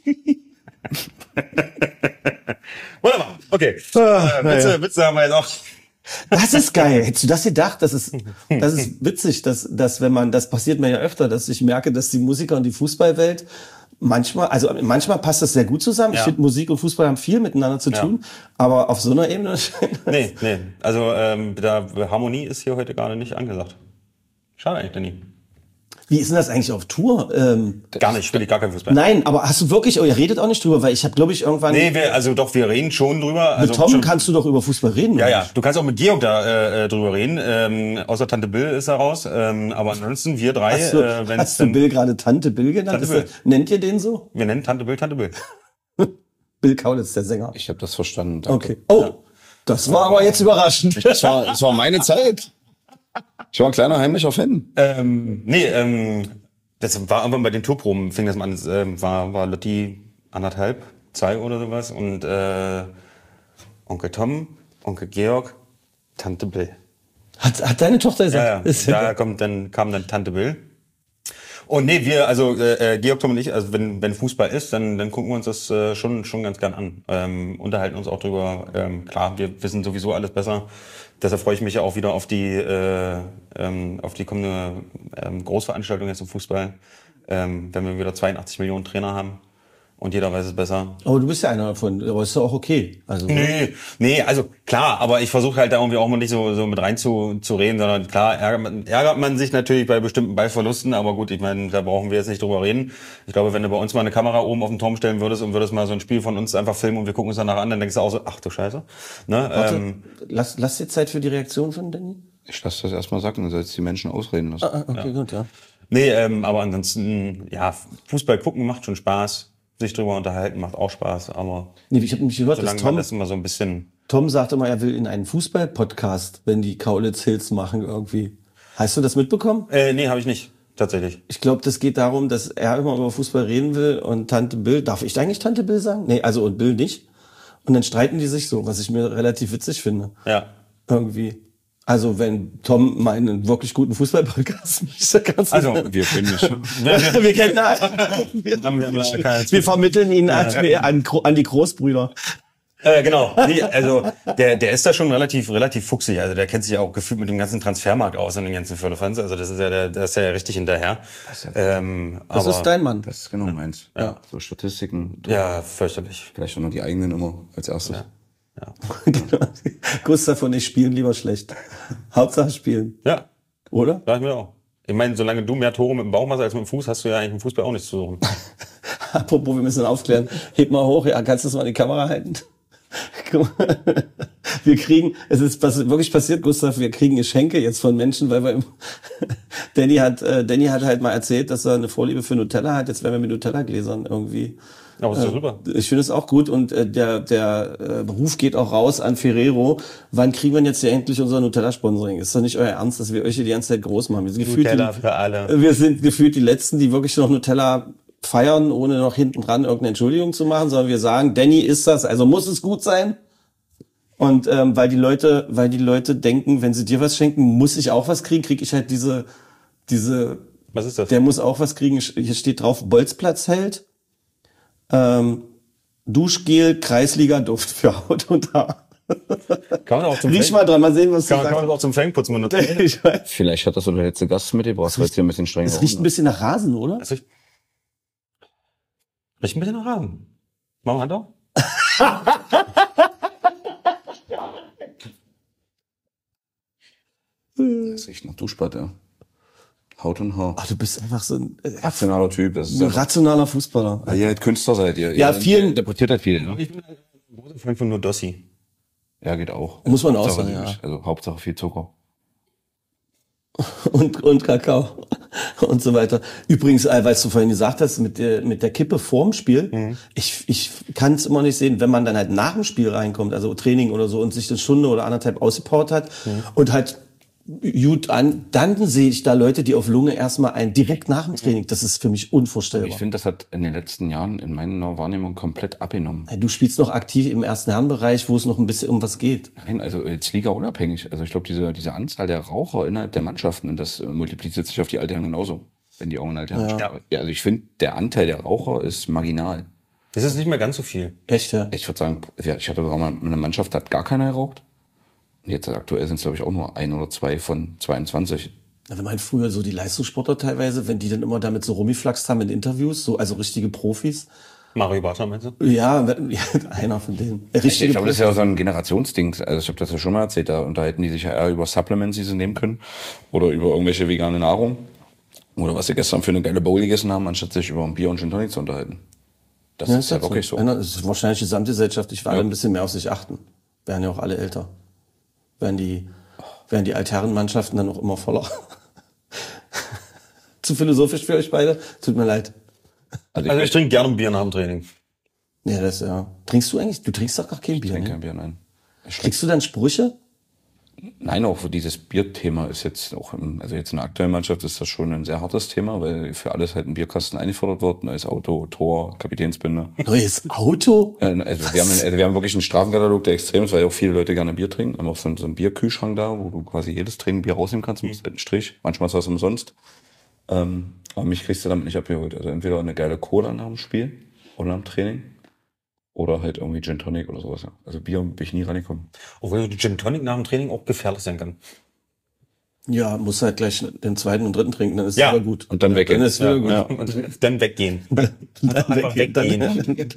Wunderbar, okay. Ah, äh, Witze, Witze haben wir jetzt auch. Das ist geil. Hättest du das gedacht? Das ist, das ist witzig, dass, dass wenn man, das passiert mir ja öfter, dass ich merke, dass die Musiker und die Fußballwelt manchmal, also manchmal passt das sehr gut zusammen. Ja. Ich finde, Musik und Fußball haben viel miteinander zu Ja. tun, aber auf so einer Ebene. Nee, nee. Also ähm, da Harmonie ist hier heute gerade nicht angesagt. Schade eigentlich, Danny. Wie ist denn das eigentlich auf Tour? Ähm, Gar nicht, spiele ich gar kein Fußball. nein, aber hast du wirklich, oh, ihr redet auch nicht drüber, weil ich habe, glaube ich, irgendwann, Nee, wir, also doch, wir reden schon drüber. Also mit Tom schon, kannst du doch über Fußball reden. Ja, oder ja. nicht? Du kannst auch mit Georg da äh, drüber reden. Ähm, außer Tante Bill ist er raus. Ähm, aber ansonsten wir drei, Hast du, äh, wenn hast du Bill gerade Tante Bill genannt? Tante Ist Bill. das, nennt ihr den so? wir nennen Tante Bill, Tante Bill. Bill Kaulitz, der Sänger. Ich habe das verstanden. Danke. Okay. Oh, das war aber jetzt überraschend. Das war, das war meine Zeit. Ich war ein kleiner heimlicher Fan. Ähm, nee, ähm, das war irgendwann bei den Tourproben, fing das mal an, ähm, war, war Lotti anderthalb, zwei oder sowas und äh, Onkel Tom, Onkel Georg, Tante Bill. Hat, hat deine Tochter gesagt? Ja, ja. Und da kommt dann, kam dann Tante Bill. Und nee, wir, also äh, Georg, Tom und ich, also wenn wenn Fußball ist, dann dann gucken wir uns das äh, schon schon ganz gern an. Ähm, unterhalten uns auch drüber. Ähm, klar, wir wissen sowieso alles besser. Deshalb freue ich mich ja auch wieder auf die äh, ähm, auf die kommende ähm, Großveranstaltung jetzt im Fußball, ähm, wenn wir wieder zweiundachtzig Millionen Trainer haben. Und jeder weiß es besser. Aber du bist ja einer davon, aber ist doch auch okay. Also, nee, nee, also klar, aber ich versuche halt da irgendwie auch mal nicht so, so mit rein zu, zu reden, sondern klar ärgert man, ärgert man sich natürlich bei bestimmten Ballverlusten, aber gut, ich meine, da brauchen wir jetzt nicht drüber reden. Ich glaube, wenn du bei uns mal eine Kamera oben auf den Turm stellen würdest und würdest mal so ein Spiel von uns einfach filmen und wir gucken uns danach an, dann denkst du auch so, ach du Scheiße. Ne? Warte, Ähm, lass, lass dir Zeit für die Reaktion von Danny. Ich lasse das erstmal sagen, dann sollst du die Menschen ausreden lassen. Ah, okay, ja. Gut, ja. nee, ähm, aber ansonsten, ja, Fußball gucken macht schon Spaß. Sich drüber unterhalten macht auch Spaß, aber nee, ich habe mich gehört, dass solange Tom, man das immer so ein bisschen... Tom sagte mal, er will in einen Fußball-Podcast, wenn die Kaulitz Hills machen irgendwie. Hast du das mitbekommen? Äh, nee, habe ich nicht, tatsächlich. Ich glaube, das geht darum, dass er immer über Fußball reden will und Tante Bill, darf ich eigentlich Tante Bill sagen? Nee, also und Bill nicht. Und dann streiten die sich so, was ich mir relativ witzig finde. Ja. Irgendwie. Also wenn Tom mal einen wirklich guten Fußball-Podcast möchte, kannst du... Also, wir können nicht. wir, wir, kennen, wir, wir, wir vermitteln ihn an, an, an die Großbrüder. Äh, genau. Nee, also der der ist da schon relativ relativ fuchsig. Also der kennt sich ja auch gefühlt mit dem ganzen Transfermarkt aus und den ganzen Firlefanz. Also das ist ja der, der ist ja richtig hinterher. Das ist, ja ähm, das aber, ist dein Mann. Das ist genau meins. Ja. So Statistiken. Ja, fürchterlich. Vielleicht auch noch die eigenen immer als erstes. Ja. Ja. Genau. Gustav und ich spielen lieber schlecht. Hauptsache spielen. Ja. Oder? Sag ich mir auch. Ich meine, solange du mehr Tore mit dem Bauch machst als mit dem Fuß, hast du ja eigentlich im Fußball auch nichts zu suchen. Apropos, wir müssen aufklären. Heb mal hoch, ja, kannst du das mal in die Kamera halten? Guck mal. Wir kriegen, es ist wirklich passiert, Gustav, wir kriegen Geschenke jetzt von Menschen, weil wir im Danny hat, äh, Danny hat halt mal erzählt, dass er eine Vorliebe für Nutella hat. Jetzt werden wir mit Nutella-Gläsern irgendwie. Aber ist doch super. Ich finde es auch gut und äh, der der äh, Beruf geht auch raus an Ferrero. Wann kriegen wir jetzt hier endlich unser Nutella-Sponsoring? Ist doch nicht euer Ernst, dass wir euch hier die ganze Zeit groß machen. Wir sind gefühlt Nutella die, für alle. Wir sind gefühlt die Letzten, die wirklich noch Nutella feiern, ohne noch hinten dran irgendeine Entschuldigung zu machen, sondern wir sagen, Danny ist das, also muss es gut sein. Und ähm, weil die Leute, weil die Leute denken, wenn sie dir was schenken, muss ich auch was kriegen, kriege ich halt diese diese. Was ist das? Der muss auch was kriegen. Hier steht drauf Bolzplatzheld. Ähm, Duschgel, Kreisliga-Duft für Haut und Haar. Kann man auch zum Riech mal dran, mal sehen, was kann, du kann sagst. man auch zum Fängputzen benutzen. Ich weiß. Vielleicht hat das so der letzte Gast mitgebracht, weil es hier ein bisschen streng Es riecht ein bisschen nach Rasen, oder? Das riecht, riecht ein bisschen nach Rasen. Machen wir Hand auf? Das riecht nach Duschbad, ja. Haut und Haar. Ach, du bist einfach so ein äh, Rationaler Typ. Das ist ein einfach, rationaler Fußballer. ja, ihr halt Künstler seid ihr. Ja, ihr vielen- ihr interpretiert halt viel, ne? Ich bin ein großer Freund von Nudossi. Ja, geht auch. Muss man auch Hauptsache sagen, ja. nicht. Also Hauptsache viel Zucker. Und, und Kakao und so weiter. Übrigens, äh, weil du vorhin gesagt hast, mit der, mit der Kippe vorm Spiel, mhm. ich, ich kann es immer nicht sehen, wenn man dann halt nach dem Spiel reinkommt, also Training oder so, und sich eine Stunde oder anderthalb ausgepowert hat mhm. und halt gut an, dann sehe ich da Leute, die auf Lunge erstmal ein, direkt nach dem Training. Das ist für mich unvorstellbar. Ich finde, das hat in den letzten Jahren in meiner Wahrnehmung komplett abgenommen. Du spielst noch aktiv im ersten Herrenbereich, wo es noch ein bisschen um was geht. Nein, also jetzt Liga unabhängig. Also ich glaube, diese, diese Anzahl der Raucher innerhalb der Mannschaften, das multipliziert sich auf die Altherren genauso, wenn die auch in Altherren. Ja. Ja, also ich finde, der Anteil der Raucher ist marginal. Das ist nicht mehr ganz so viel. Echt, ja? Ich würde sagen, ich hatte sogar mal eine Mannschaft, da hat gar keiner geraucht. Und jetzt aktuell sind es, glaube ich, auch nur ein oder zwei von zweiundzwanzig. Na, wenn man früher so die Leistungssportler teilweise, wenn die dann immer damit so rumgeflaxt haben in Interviews, so also richtige Profis. Mario Bartra, meinst du? Ja, ja einer von denen. Richtige ich glaube, das ist ja auch so ein Generationsding. Also ich habe das ja schon mal erzählt, da unterhalten die sich ja eher über Supplements, die sie nehmen können. Oder über irgendwelche vegane Nahrung. Oder was sie gestern für eine geile Bowl gegessen haben, anstatt sich über ein Bier und Gin Tonic zu unterhalten. Das ja, ist ja wirklich so. so. Das ist wahrscheinlich gesamtgesellschaftlich, weil Ja. alle ein bisschen mehr auf sich achten. Werden ja auch alle älter. Werden die, werden die Altherrenmannschaften dann auch immer voller. Zu philosophisch für euch beide? Tut mir leid. Also ich, Also ich trinke gerne ein Bier nach dem Training. Ja, das ja. Trinkst du eigentlich? Du trinkst doch gar kein Bier, trinke ne? kein Bier, nein. Ich Kriegst du dann Sprüche? Nein, auch dieses Bierthema ist jetzt auch, im, also jetzt in der aktuellen Mannschaft ist das schon ein sehr hartes Thema, weil für alles halt ein Bierkasten eingefordert wird, neues Auto, Tor, Kapitänsbinde. Neues Auto? Äh, also wir haben, also wir haben wirklich einen Strafenkatalog, der extrem ist, weil auch viele Leute gerne Bier trinken. Wir haben auch so, so einen Bierkühlschrank da, wo du quasi jedes Training Bier rausnehmen kannst, musst halt einen Strich. Manchmal ist das umsonst. Ähm, aber mich kriegst du damit nicht abgeholt. Also entweder eine geile Cola nach dem Spiel oder nach dem Training. Oder halt irgendwie Gin Tonic oder sowas. Also Bier bin ich nie reingekommen. Obwohl Gin Tonic nach dem Training auch gefährlich sein kann. Ja, muss halt gleich den zweiten und dritten trinken, dann ist es ja. wieder gut. Und dann weggehen. Dann ist wieder gut. Ja. Und dann weggehen. Dann Einfach weggehen. weggehen.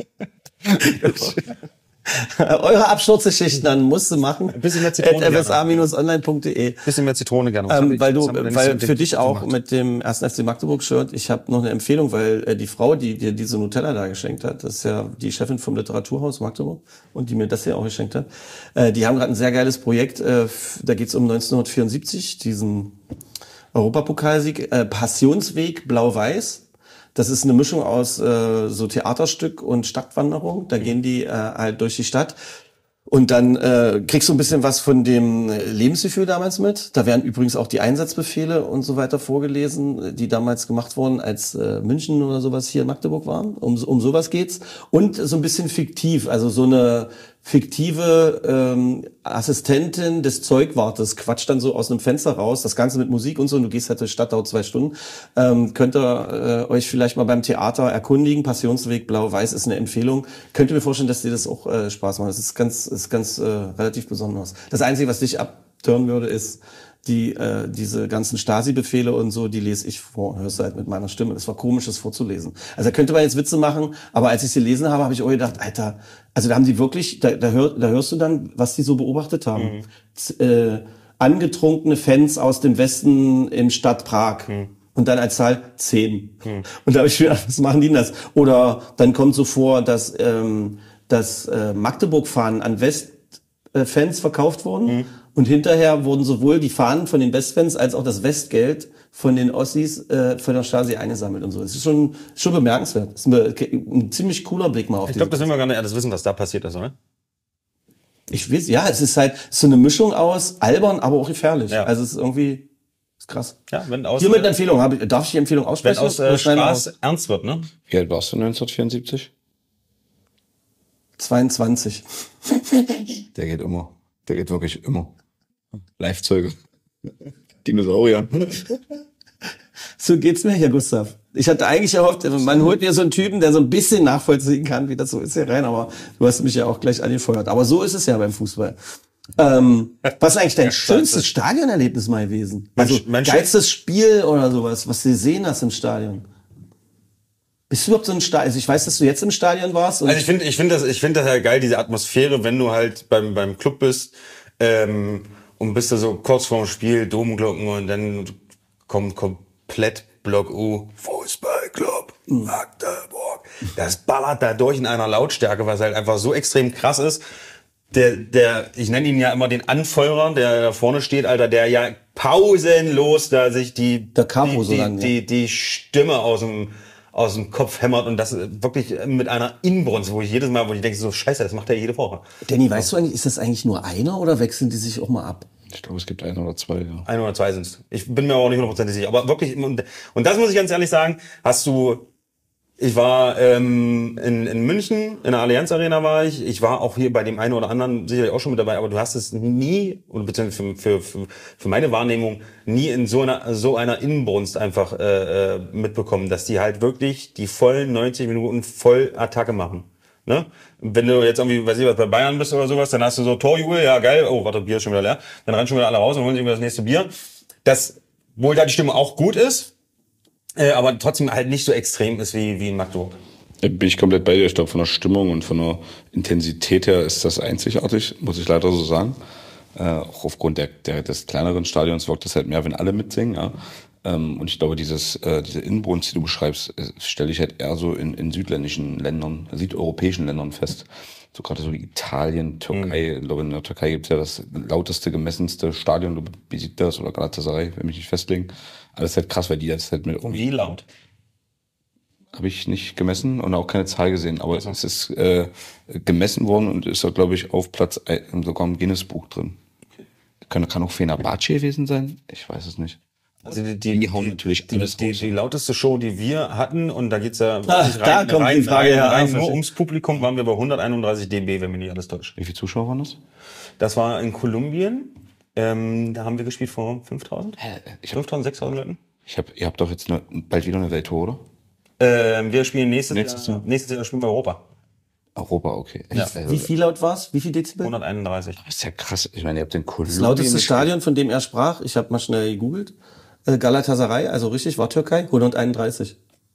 Eure Absturzgeschichten dann musst du machen. Ein bisschen mehr Zitrone. at f s a Bindestrich online punkt de. Ein bisschen mehr Zitrone gerne. Ähm, weil du, wir weil nicht so für dich auch gemacht. mit dem ersten F C Magdeburg-Shirt, ich habe noch eine Empfehlung, weil äh, die Frau, die dir diese Nutella da geschenkt hat, das ist ja die Chefin vom Literaturhaus Magdeburg und die mir das hier auch geschenkt hat, äh, die haben gerade ein sehr geiles Projekt, äh, da geht's um neunzehnhundertvierundsiebzig, diesen Europapokalsieg, äh, Passionsweg Blau-Weiß. Das ist eine Mischung aus äh, so Theaterstück und Stadtwanderung. Da gehen die äh, halt durch die Stadt. Und dann äh, kriegst du ein bisschen was von dem Lebensgefühl damals mit. Da werden übrigens auch die Einsatzbefehle und so weiter vorgelesen, die damals gemacht wurden, als äh, München oder sowas hier in Magdeburg waren. Um, um sowas geht's. Und so ein bisschen fiktiv, also so eine fiktive ähm, Assistentin des Zeugwartes quatscht dann so aus einem Fenster raus, das Ganze mit Musik und so, und du gehst halt durch die Stadt, dauert zwei Stunden. Ähm, könnt ihr äh, euch vielleicht mal beim Theater erkundigen. Passionsweg Blau-Weiß ist eine Empfehlung. Könnt ihr mir vorstellen, dass dir das auch äh, Spaß macht. Das ist ganz, ist ganz äh, relativ besonders. Das Einzige, was dich abtören würde, ist die äh, diese ganzen Stasi-Befehle und so, die lese ich vor, hörst du halt mit meiner Stimme. Das war komisch, das vorzulesen. Also da könnte man jetzt Witze machen, aber als ich sie gelesen habe, habe ich auch gedacht, Alter, also da haben die wirklich, da, da, hör, da hörst du dann, was die so beobachtet haben. Mhm. Z, äh, angetrunkene Fans aus dem Westen in Stadt Prag. Mhm. Und dann als Zahl zehn. Mhm. Und da habe ich mir gedacht, was machen die denn das? Oder dann kommt so vor, dass, ähm, dass äh, Magdeburg-Fahnen an Westfans verkauft wurden. Mhm. Und hinterher wurden sowohl die Fahnen von den Westfans als auch das Westgeld von den Ossis äh, von der Stasi eingesammelt und so. Das ist schon schon bemerkenswert. Das ist ein, ein ziemlich cooler Blick mal auf Ich glaube, das will wir gar nicht alles wissen, was da passiert ist, oder? Ich weiß, ja, es ist halt so eine Mischung aus albern, aber auch gefährlich. Ja. Also es ist irgendwie ist krass. Ja, wenn aus, Hier mit einer Empfehlung, hab ich, darf ich die Empfehlung aussprechen? Wenn aus äh, Spaß ernst wird, ne? Wie alt warst du neunzehnhundertvierundsiebzig? zweiundzwanzig. Der geht immer. Der geht wirklich immer. Live-Zeuge. Dinosaurier. So geht's mir hier, Gustav. Ich hatte eigentlich erhofft, man holt mir so einen Typen, der so ein bisschen nachvollziehen kann, wie das so ist hier rein, aber du hast mich ja auch gleich angefeuert. Aber so ist es ja beim Fußball. Ähm, was ist eigentlich dein schönstes Stadionerlebnis mal gewesen? Also Mensch, geilstes Spiel oder sowas, was du gesehen hast im Stadion? Bist du überhaupt so ein Stadion? Also ich weiß, dass du jetzt im Stadion warst. Und also ich finde, ich finde das, ich finde das ja geil, diese Atmosphäre, wenn du halt beim beim Club bist ähm, und bist da so kurz vorm Spiel, Domglocken und dann kommt komplett Block U, Fußballclub Magdeburg. Das ballert da durch in einer Lautstärke, was halt einfach so extrem krass ist. Der, der, ich nenne ihn ja immer den Anfeuerer, der da vorne steht, Alter, der ja pausenlos da sich die, der Capo die, so lang, die, ja. die, die Stimme aus dem, aus dem Kopf hämmert und das wirklich mit einer Inbrunst, wo ich jedes Mal, wo ich denke, so scheiße, das macht er jede Woche. Danny, weißt du eigentlich, ist das eigentlich nur einer oder wechseln die sich auch mal ab? Ich glaube, es gibt ein oder zwei, ja. Ein oder zwei sind's. Ich bin mir auch nicht hundertprozentig sicher. Aber wirklich, und, und das muss ich ganz ehrlich sagen, hast du, ich war ähm, in, in München, in der Allianz Arena war ich, ich war auch hier bei dem einen oder anderen sicherlich auch schon mit dabei, aber du hast es nie, oder beziehungsweise für, für, für meine Wahrnehmung, nie in so einer, so einer Inbrunst einfach äh, mitbekommen, dass die halt wirklich die vollen neunzig Minuten voll Attacke machen. Ne? Wenn du jetzt irgendwie, weiß ich was, bei Bayern bist oder sowas, dann hast du so Torjubel, ja geil, oh, warte, Bier ist schon wieder leer, dann rennen schon wieder alle raus und holen sich wieder das nächste Bier. Das, wohl da die Stimmung auch gut ist, äh, aber trotzdem halt nicht so extrem ist wie, wie in Magdeburg. Bin ich komplett bei dir. Ich glaube, von der Stimmung und von der Intensität her ist das einzigartig, muss ich leider so sagen. Äh, auch aufgrund der, der, des kleineren Stadions wirkt es halt mehr, wenn alle mitsingen, ja. Und ich glaube, dieses, äh, diese Inbrunst, die du beschreibst, stelle ich halt eher so in, in südländischen Ländern, südeuropäischen Ländern fest. So gerade so wie Italien, Türkei. Mhm. Ich glaube, in der Türkei gibt's ja das lauteste, gemessenste Stadion, Besiktas oder Galatasaray, wenn mich nicht festlegen. Alles halt krass, weil die das halt mit irgendwie... Wie laut? Habe ich nicht gemessen und auch keine Zahl gesehen, aber also. es ist äh, gemessen worden und ist da, glaube ich, auf Platz ein, sogar im Guinness-Buch drin. Kann, kann auch Fenerbahce gewesen sein? Ich weiß es nicht. Also die, die, die hauen natürlich die, alles die, raus. die, die lauteste Show, die wir hatten, und da geht's ja Ah, rein, da kommt rein, die Frage rein, her. rein Ah, nur verstehe. ums Publikum, waren wir bei hunderteinunddreißig Dezibel, wenn mich nicht alles täuscht. Wie viele Zuschauer waren das? Das war in Kolumbien. Ähm, da haben wir gespielt vor fünftausend? Ich hab, fünftausend, sechstausend Leuten? ich hab, ihr habt doch jetzt eine, bald wieder eine Welttour, oder? Ähm, wir spielen nächstes, Nächstes Jahr, Jahr. nächstes Jahr spielen wir Europa. Europa, okay. Ja. Also, Wie viel laut war's? Wie viel Dezibel? hunderteinunddreißig. das ist ja krass. Ich meine, ihr habt den Kolumbien... Das lauteste gespielt. Stadion, von dem er sprach, ich habe mal schnell gegoogelt, äh, Galatasaray, also richtig, war Türkei, hunderteinunddreißig.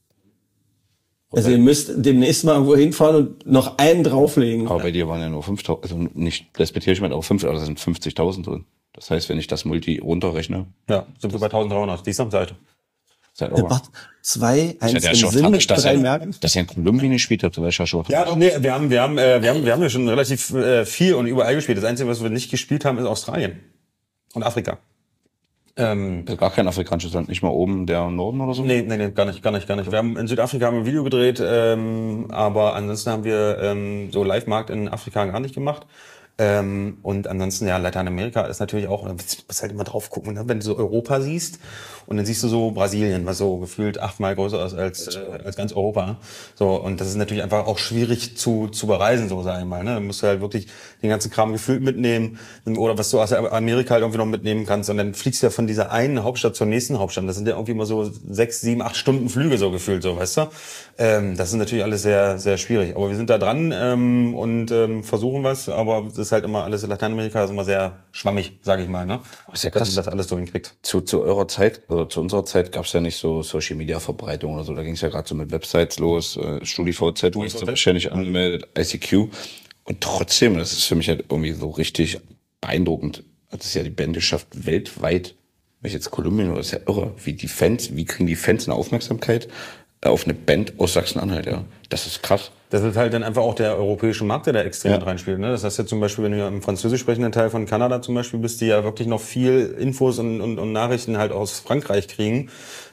Also ihr müsst demnächst mal irgendwo hinfahren und noch einen drauflegen. Aber bei dir waren ja nur fünftausend, also nicht, respektiere ich mal auch fünf, aber da sind fünfzigtausend drin. Das heißt, wenn ich das Multi runterrechne, Ja, sind wir bei eintausenddreihundert. Die ist am Seite. ist halt Äh, auch... warte, zwei, eins Ich hatte ja im schon Sinn Fahrt, mit dass drei er, Merken. dass er in Kolumbien gespielt hat, da war ich ja schon... Ja, doch, nee, wir haben, wir haben, äh, wir haben, wir haben ja schon relativ äh, viel und überall gespielt. Das Einzige, was wir nicht gespielt haben, ist Australien und Afrika. Ähm, Gar kein afrikanisches Land, nicht mal oben der Norden oder so? nee, nee, nee, gar nicht, gar nicht, gar nicht. Wir haben in Südafrika haben wir ein Video gedreht, ähm, aber ansonsten haben wir ähm, so Live-Markt in Afrika gar nicht gemacht. Ähm, und ansonsten, ja, Lateinamerika ist natürlich auch, du musst halt immer drauf gucken, ne? Wenn du so Europa siehst und dann siehst du so Brasilien, was so gefühlt achtmal größer ist als, äh, als ganz Europa. So, und das ist natürlich einfach auch schwierig zu, zu bereisen, so sag ich mal, ne? Du musst halt wirklich den ganzen Kram gefühlt mitnehmen oder was du aus Amerika halt irgendwie noch mitnehmen kannst und dann fliegst du ja von dieser einen Hauptstadt zur nächsten Hauptstadt. Das sind ja irgendwie immer so sechs, sieben, acht Stunden Flüge so gefühlt, so, weißt du? Ähm, das ist natürlich alles sehr, sehr schwierig. Aber wir sind da dran, ähm, und, ähm, versuchen was, aber das ist halt immer alles in Lateinamerika ist immer sehr schwammig, sage ich mal, ne? Ist ja Dass krass. man das alles so hinkriegt. Zu, zu eurer Zeit, also zu unserer Zeit gab es ja nicht so Social Media Verbreitung oder so. Da ging es ja gerade so mit Websites los, äh, StudiVZ, du hast da wahrscheinlich angemeldet, I C Q. Und trotzdem, das ist für mich halt irgendwie so richtig beeindruckend, hat es ja die Band geschafft, weltweit, wenn ich jetzt Kolumbien, das ist ja irre, wie die Fans, wie kriegen die Fans eine Aufmerksamkeit auf eine Band aus Sachsen-Anhalt, ja. Das ist krass. Das ist halt dann einfach auch der europäische Markt, der da extrem Ja. mit reinspielt. Ne? Das heißt ja zum Beispiel, wenn du ja im französisch sprechenden Teil von Kanada zum Beispiel bist, die ja wirklich noch viel Infos und, und, und Nachrichten halt aus Frankreich kriegen,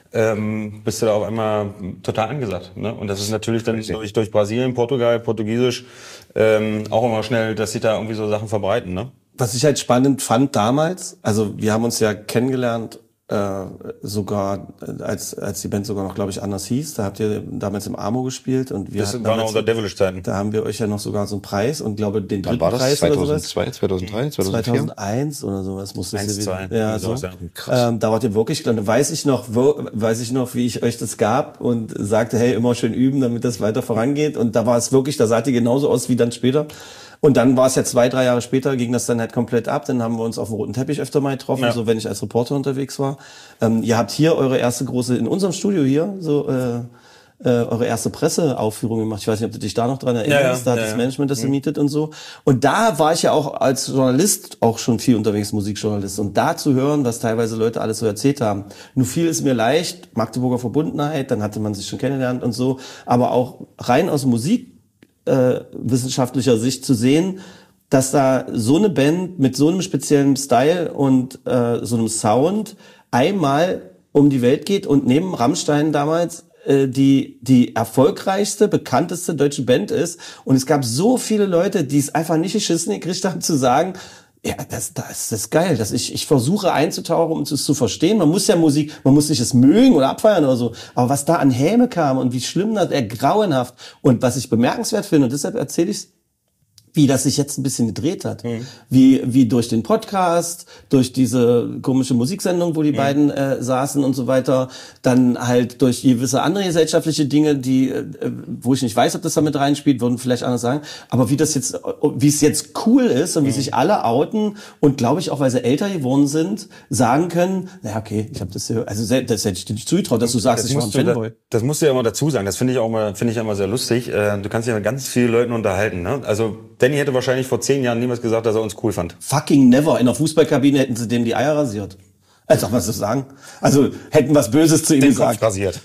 ähm, bist du da auf einmal total angesagt. Ne? Und das ist natürlich dann durch, durch Brasilien, Portugal, Portugiesisch ähm, auch immer schnell, dass sich da irgendwie so Sachen verbreiten. Ne? Was ich halt spannend fand damals, also wir haben uns ja kennengelernt, äh, sogar als als die Band sogar noch, glaube ich, anders hieß. Da habt ihr damals im Amo gespielt und wir Das hatten waren noch damals, unter Devilish-Zeiten. da haben wir euch ja noch sogar so einen Preis und glaube den Wann dritten war das? Preis oder sowas. zweitausendzwei, zweitausenddrei, zweitausendvier? zweitausendeins oder sowas muss das Eins, gewesen zwei, Ja, irgendwie so. sowas, ja. Krass. Ähm, da wart ihr wirklich, dann weiß ich noch, wo, weiß ich noch, wie ich euch das gab und sagte, hey, immer schön üben, damit das weiter vorangeht. Und da war es wirklich, da seid ihr genauso aus wie dann später. Und dann war es ja zwei, drei Jahre später, ging das dann halt komplett ab. Dann haben wir uns auf dem roten Teppich öfter mal getroffen, Ja. so wenn ich als Reporter unterwegs war. Ähm, ihr habt hier eure erste große, in unserem Studio hier, so äh, äh, eure erste Presseaufführung gemacht. Ich weiß nicht, ob du dich da noch dran erinnerst. Ja, ja, da hat ja, das ja. Management das gemietet und so. Und da war ich ja auch als Journalist auch schon viel unterwegs, Musikjournalist. Und da zu hören, was teilweise Leute alles so erzählt haben. Nur viel ist mir leicht, Magdeburger Verbundenheit, dann hatte man sich schon kennengelernt und so. Aber auch rein aus Musik äh, wissenschaftlicher Sicht zu sehen, dass da so eine Band mit so einem speziellen Style und äh, so einem Sound einmal um die Welt geht und neben Rammstein damals äh, die die erfolgreichste, bekannteste deutsche Band ist. Und es gab so viele Leute, die es einfach nicht geschissen gekriegt haben, zu sagen, ja, das, das ist geil. Das ich, ich versuche einzutauchen, um es zu verstehen. Man muss ja Musik, man muss nicht es mögen oder abfeiern oder so. Aber was da an Häme kam und wie schlimm das, äh, grauenhaft. Und was ich bemerkenswert finde, und deshalb erzähle ich wie das sich jetzt ein bisschen gedreht hat. Mhm. Wie wie durch den Podcast, durch diese komische Musiksendung, wo die mhm. beiden äh, saßen und so weiter, dann halt durch gewisse andere gesellschaftliche Dinge, die äh, wo ich nicht weiß, ob das da mit reinspielt, würden vielleicht anders sagen, aber wie das jetzt wie es jetzt cool ist und mhm. wie sich alle outen und glaube ich auch, weil sie älter geworden sind, sagen können, na okay, ich habe das also das hätte ich dir nicht zugetraut, dass du sagst, das ich war ein Fanboy. Da, das musst du ja immer dazu sagen, das finde ich auch mal finde ich immer sehr lustig. Äh, du kannst dich ja mit ganz vielen Leuten unterhalten, ne? Also Danny hätte wahrscheinlich vor zehn Jahren niemals gesagt, dass er uns cool fand. Fucking never. In der Fußballkabine hätten sie dem die Eier rasiert. Also, was zu sagen? Also, hätten was Böses zu ihm Den gesagt. Kopf rasiert.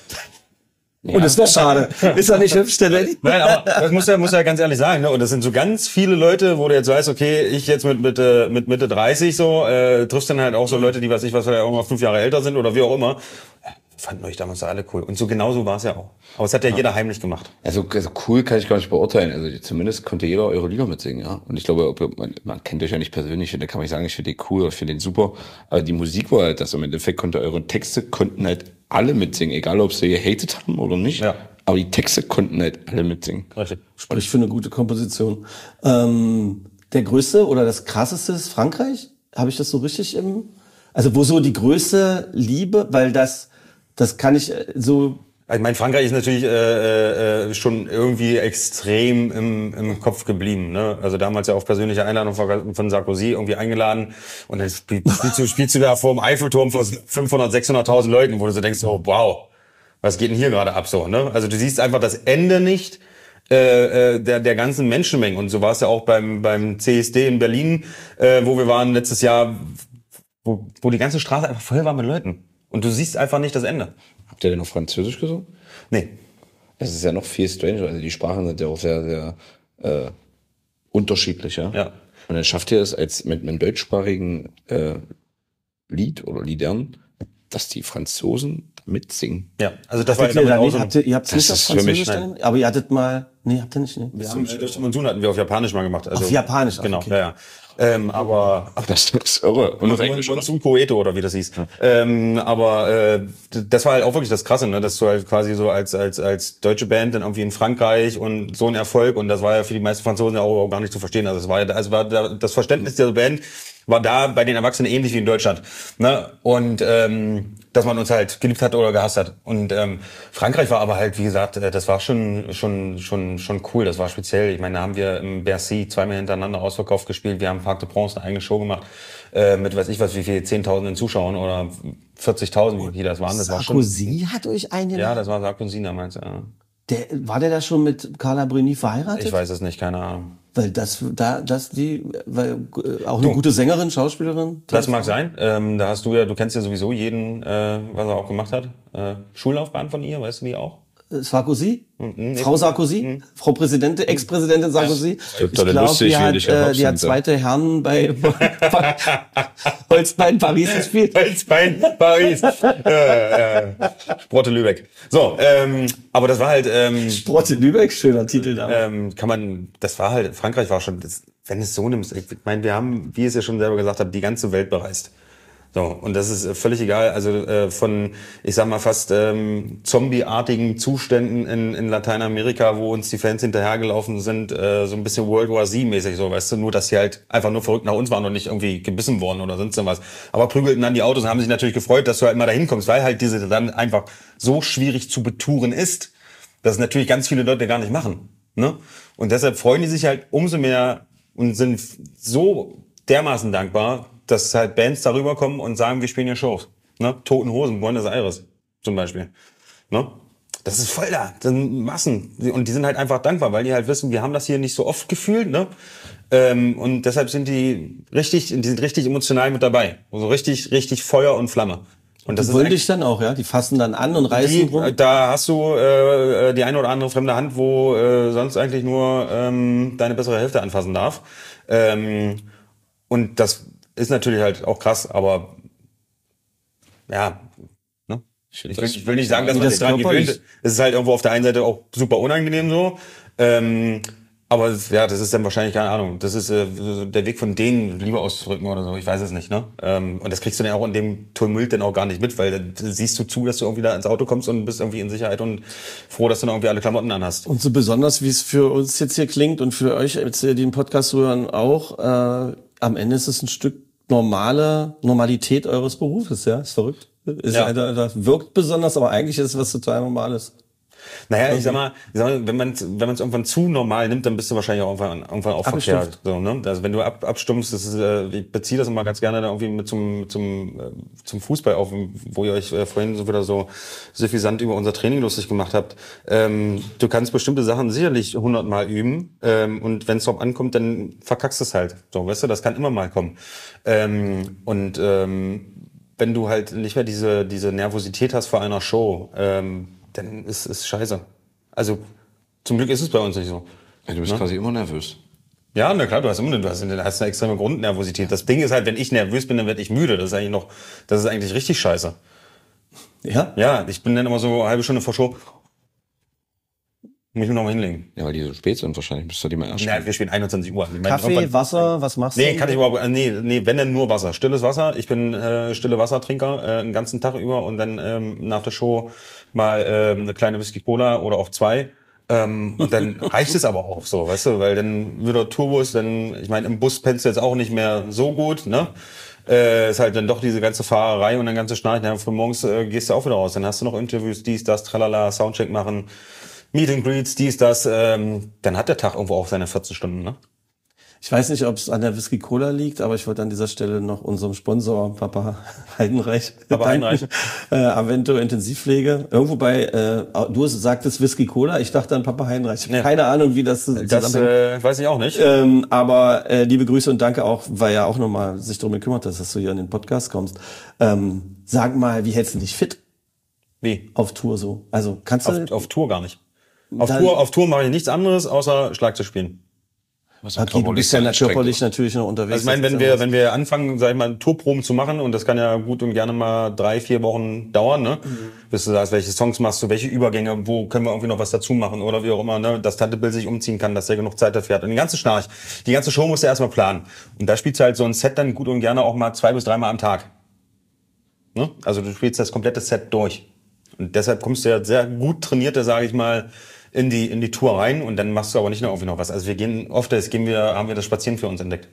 Ja. Und das wäre schade. Ist er nicht hübsch, der Danny? Nein, aber das muss ja, muss ja ganz ehrlich sagen, ne? Und das sind so ganz viele Leute, wo du jetzt weißt, okay, ich jetzt mit Mitte, mit Mitte dreißig so, äh, triffst dann halt auch so Leute, die weiß ich was, vielleicht auch noch fünf Jahre älter sind oder wie auch immer. fanden euch damals alle cool. Und so genauso war es ja auch. Aber es hat ja, ja jeder heimlich gemacht. Also, also cool kann ich gar nicht beurteilen. Also zumindest konnte jeder eure Lieder mitsingen, ja. Und ich glaube, man, man kennt euch ja nicht persönlich, da kann man nicht sagen, ich finde den cool oder ich finde den super. Aber die Musik war halt das. Im Endeffekt konnte eure Texte konnten halt alle mitsingen, egal ob sie gehatet haben oder nicht. Ja. Aber die Texte konnten halt alle mitsingen. Richtig. Sprich für eine gute Komposition. Ähm, der größte oder das krasseste ist Frankreich? Habe ich das so richtig im... Also wo so die größte Liebe, weil das, das kann ich so... Ich meine, Frankreich ist natürlich äh, äh, schon irgendwie extrem im, im Kopf geblieben. Ne? Also damals ja auf persönliche Einladung von, von Sarkozy irgendwie eingeladen und dann spiel, spielst, du, spielst du da vor dem Eiffelturm vor fünfhundert, sechshunderttausend Leuten, wo du so denkst, oh wow, was geht denn hier gerade ab so? Ne? Also du siehst einfach das Ende nicht äh, äh, der, der ganzen Menschenmenge. Und so war es ja auch beim, beim C S D in Berlin, äh, wo wir waren letztes Jahr, Wo, wo die ganze Straße einfach voll war mit Leuten. Und du siehst einfach nicht das Ende. Habt ihr denn auf Französisch gesungen? Nee. Das ist ja noch viel stranger. Also die Sprachen sind ja auch sehr, sehr äh, unterschiedlich. Ja? Ja. Und dann schafft ihr es als mit einem deutschsprachigen äh, Lied oder Liedern, dass die Franzosen mitsingen. Ja, also das war ihr, ja nicht, habt ihr, ihr habt nicht auf Französisch mich, dann, aber ihr hattet mal, nee, habt ihr nicht, nee. Wir haben durch den Monsun hatten wir auf Japanisch mal gemacht. Also, auf Japanisch, ach, genau, okay. ja, ja. Ähm, aber Ach, das ist irre. Und auf Englisch Monsun Coeto oder wie das hieß. Ja. Ähm, aber äh, das war halt auch wirklich das Krasse, ne, dass du halt quasi so als als als deutsche Band dann irgendwie in Frankreich und so ein Erfolg, und das war ja für die meisten Franzosen ja auch gar nicht zu verstehen. Also es war ja, also war das Verständnis der Band war da bei den Erwachsenen ähnlich wie in Deutschland, ne? Und ähm, dass man uns halt geliebt hat oder gehasst hat. Und ähm, Frankreich war aber halt, wie gesagt, das war schon schon schon schon cool. Das war speziell. Ich meine, da haben wir im Bercy zweimal hintereinander ausverkauft gespielt. Wir haben Parc de Prince eine eigene Show gemacht äh, mit, weiß ich was, wie viel, zehntausenden Zuschauern oder vierzigtausend, wie das waren. Das war schon, Sarkozy hat euch eingeladen? Ja, das war Sarkozy damals. Ja. Der, war der da schon mit Carla Bruni verheiratet? Ich weiß es nicht, keine Ahnung. Weil das, da, das die, weil äh, auch eine du, gute Sängerin, Schauspielerin. Das mag sein. Ähm, da hast du ja, du kennst ja sowieso jeden, äh, was er auch gemacht hat. Äh, Schullaufbahn von ihr, weißt du die auch? Sarkozy? Mhm. Frau Sarkozy? Mhm. Frau Präsidentin, Ex-Präsidentin Sarkozy? Ja, ich glaube, die hat, äh, die hat zweite Herren bei Holzbein Paris gespielt. Holzbein Paris. äh, äh, Sprotte Lübeck. So, ähm, aber das war halt... Ähm, Sprotte Lübeck, schöner Titel da. Ähm, kann man, das war halt, Frankreich war schon, das, wenn es so nimmst, ich meine, wir haben, wie es ja schon selber gesagt hat, die ganze Welt bereist. So, und das ist völlig egal, also äh, von, ich sag mal, fast ähm, zombieartigen Zuständen in, in Lateinamerika, wo uns die Fans hinterhergelaufen sind, äh, so ein bisschen World War Z-mäßig, so, weißt du, nur, dass sie halt einfach nur verrückt nach uns waren und nicht irgendwie gebissen worden oder sonst was. Aber prügelten dann die Autos und haben sich natürlich gefreut, dass du halt mal dahin kommst, weil halt diese dann einfach so schwierig zu betouren ist, dass natürlich ganz viele Leute gar nicht machen, ne? Und deshalb freuen die sich halt umso mehr und sind so dermaßen dankbar, dass halt Bands darüber kommen und sagen, wir spielen hier Shows. Ne? Toten Hosen, Buenos Aires zum Beispiel. Ne? Das ist voll da, das sind Massen. Und die sind halt einfach dankbar, weil die halt wissen, wir haben das hier nicht so oft gefühlt. Ne? Ähm, und deshalb sind die richtig, die sind richtig emotional mit dabei. Also richtig, richtig Feuer und Flamme. Und das die wollen dich dann auch, ja? Die fassen dann an und reißen die, rum? Da hast du äh, die eine oder andere fremde Hand, wo äh, sonst eigentlich nur ähm, deine bessere Hälfte anfassen darf. Ähm, und das ist natürlich halt auch krass, aber ja, ne? Ich, will, ich will nicht sagen, dass man das dran gewöhnt. Es ist halt irgendwo auf der einen Seite auch super unangenehm so. Ähm, aber ja, das ist dann wahrscheinlich, keine Ahnung, das ist äh, der Weg von denen, Liebe auszudrücken oder so, ich weiß es nicht, ne? Ähm, und das kriegst du dann auch in dem Tumult dann auch gar nicht mit, weil dann siehst du zu, dass du irgendwie da ins Auto kommst und bist irgendwie in Sicherheit und froh, dass du dann irgendwie alle Klamotten anhast. Und so besonders, wie es für uns jetzt hier klingt und für euch, jetzt die den Podcast hören, auch, äh, am Ende ist es ein Stück normale Normalität eures Berufes, ja? Ist verrückt. Ist ja. Alter, das wirkt besonders, aber eigentlich ist es was total Normales. Naja, ich sag mal, ich sag mal wenn man wenn man es irgendwann zu normal nimmt, dann bist du wahrscheinlich auch irgendwann, irgendwann auch verkehrt. So, ne? Also wenn du ab, abstumpfst, das ist, äh, ich beziehe das immer ganz gerne irgendwie mit zum zum äh, zum Fußball auf, wo ihr euch äh, vorhin so wieder so suffisant über unser Training lustig gemacht habt. Ähm, du kannst bestimmte Sachen sicherlich hundertmal üben ähm, und wenn es drauf ankommt, dann verkackst du es halt. So, weißt du, das kann immer mal kommen. Ähm, und ähm, wenn du halt nicht mehr diese diese Nervosität hast vor einer Show, ähm, dann ist es scheiße. Also zum Glück ist es bei uns nicht so. Ja, du bist ne? quasi immer nervös. Ja, na klar, du hast immer du hast, du hast eine extreme Grundnervosität. Das Ding ist halt, wenn ich nervös bin, dann werde ich müde. Das ist eigentlich noch, das ist eigentlich richtig scheiße. Ja? Ja, ich bin dann immer so eine halbe Stunde vor Show. Muss ich mir noch mal hinlegen. Ja, weil die so spät sind wahrscheinlich. Müsst ihr die mal erst Ja, wir spielen einundzwanzig Uhr. Ich meine, Kaffee, irgendwann- Wasser, was machst Nee, du? kann ich überhaupt, nee, nee, wenn dann nur Wasser. Stilles Wasser. Ich bin äh, stille Wassertrinker äh, den ganzen Tag über und dann ähm, nach der Show mal ähm, eine kleine Whisky Cola oder auch zwei. Ähm, und dann reicht es aber auch so, weißt du, weil dann wieder Tourbus, dann, ich meine, im Bus pennst du jetzt auch nicht mehr so gut, ne? Äh, ist halt dann doch diese ganze Fahrerei und dann ganze Schnarchen. Dann früh morgens äh, gehst du auch wieder raus. Dann hast du noch Interviews, dies, das, tralala, Soundcheck machen, Meet and Greets, dies, das. Ähm, dann hat der Tag irgendwo auch seine vierzehn Stunden, ne? Ich weiß nicht, ob es an der Whisky Cola liegt, aber ich wollte an dieser Stelle noch unserem Sponsor Papa Heidenreich Papa Heidenreich. äh, Avento Intensivpflege. Irgendwo bei, äh, du sagtest Whisky Cola, ich dachte an Papa Heidenreich. Ich hab Ja. keine Ahnung, wie das Das zusammenhängt. äh, weiß ich auch nicht. Ähm, aber äh, liebe Grüße und danke auch, weil er auch nochmal sich darum gekümmert hat, dass du hier in den Podcast kommst. Ähm, sag mal, wie hältst du dich fit Wie? auf Tour so? Also kannst du... Auf, auf Tour gar nicht. Auf Dann- Tour, auf Tour mache ich nichts anderes, außer Schlagzeug spielen. Was okay, du bist ja körperlich natürlich noch unterwegs. Also ich meine, wenn wir, wenn wir anfangen, sag ich mal, Tourproben zu machen, und das kann ja gut und gerne mal drei, vier Wochen dauern, ne? Mhm. Bis du sagst, welche Songs machst du, welche Übergänge, wo können wir irgendwie noch was dazu machen oder wie auch immer, ne? Dass Tante Bill sich umziehen kann, dass er genug Zeit dafür hat. Und den ganzen Schnarch, die ganze Show musst du erstmal planen. Und da spielst du halt so ein Set dann gut und gerne auch mal zwei bis dreimal am Tag. Ne? Also du spielst das komplette Set durch. Und deshalb kommst du ja sehr gut trainierte, sage ich mal, in die in die Tour rein und dann machst du aber nicht noch irgendwie noch was. Also wir gehen oft, das gehen wir, haben wir das Spazieren für uns entdeckt.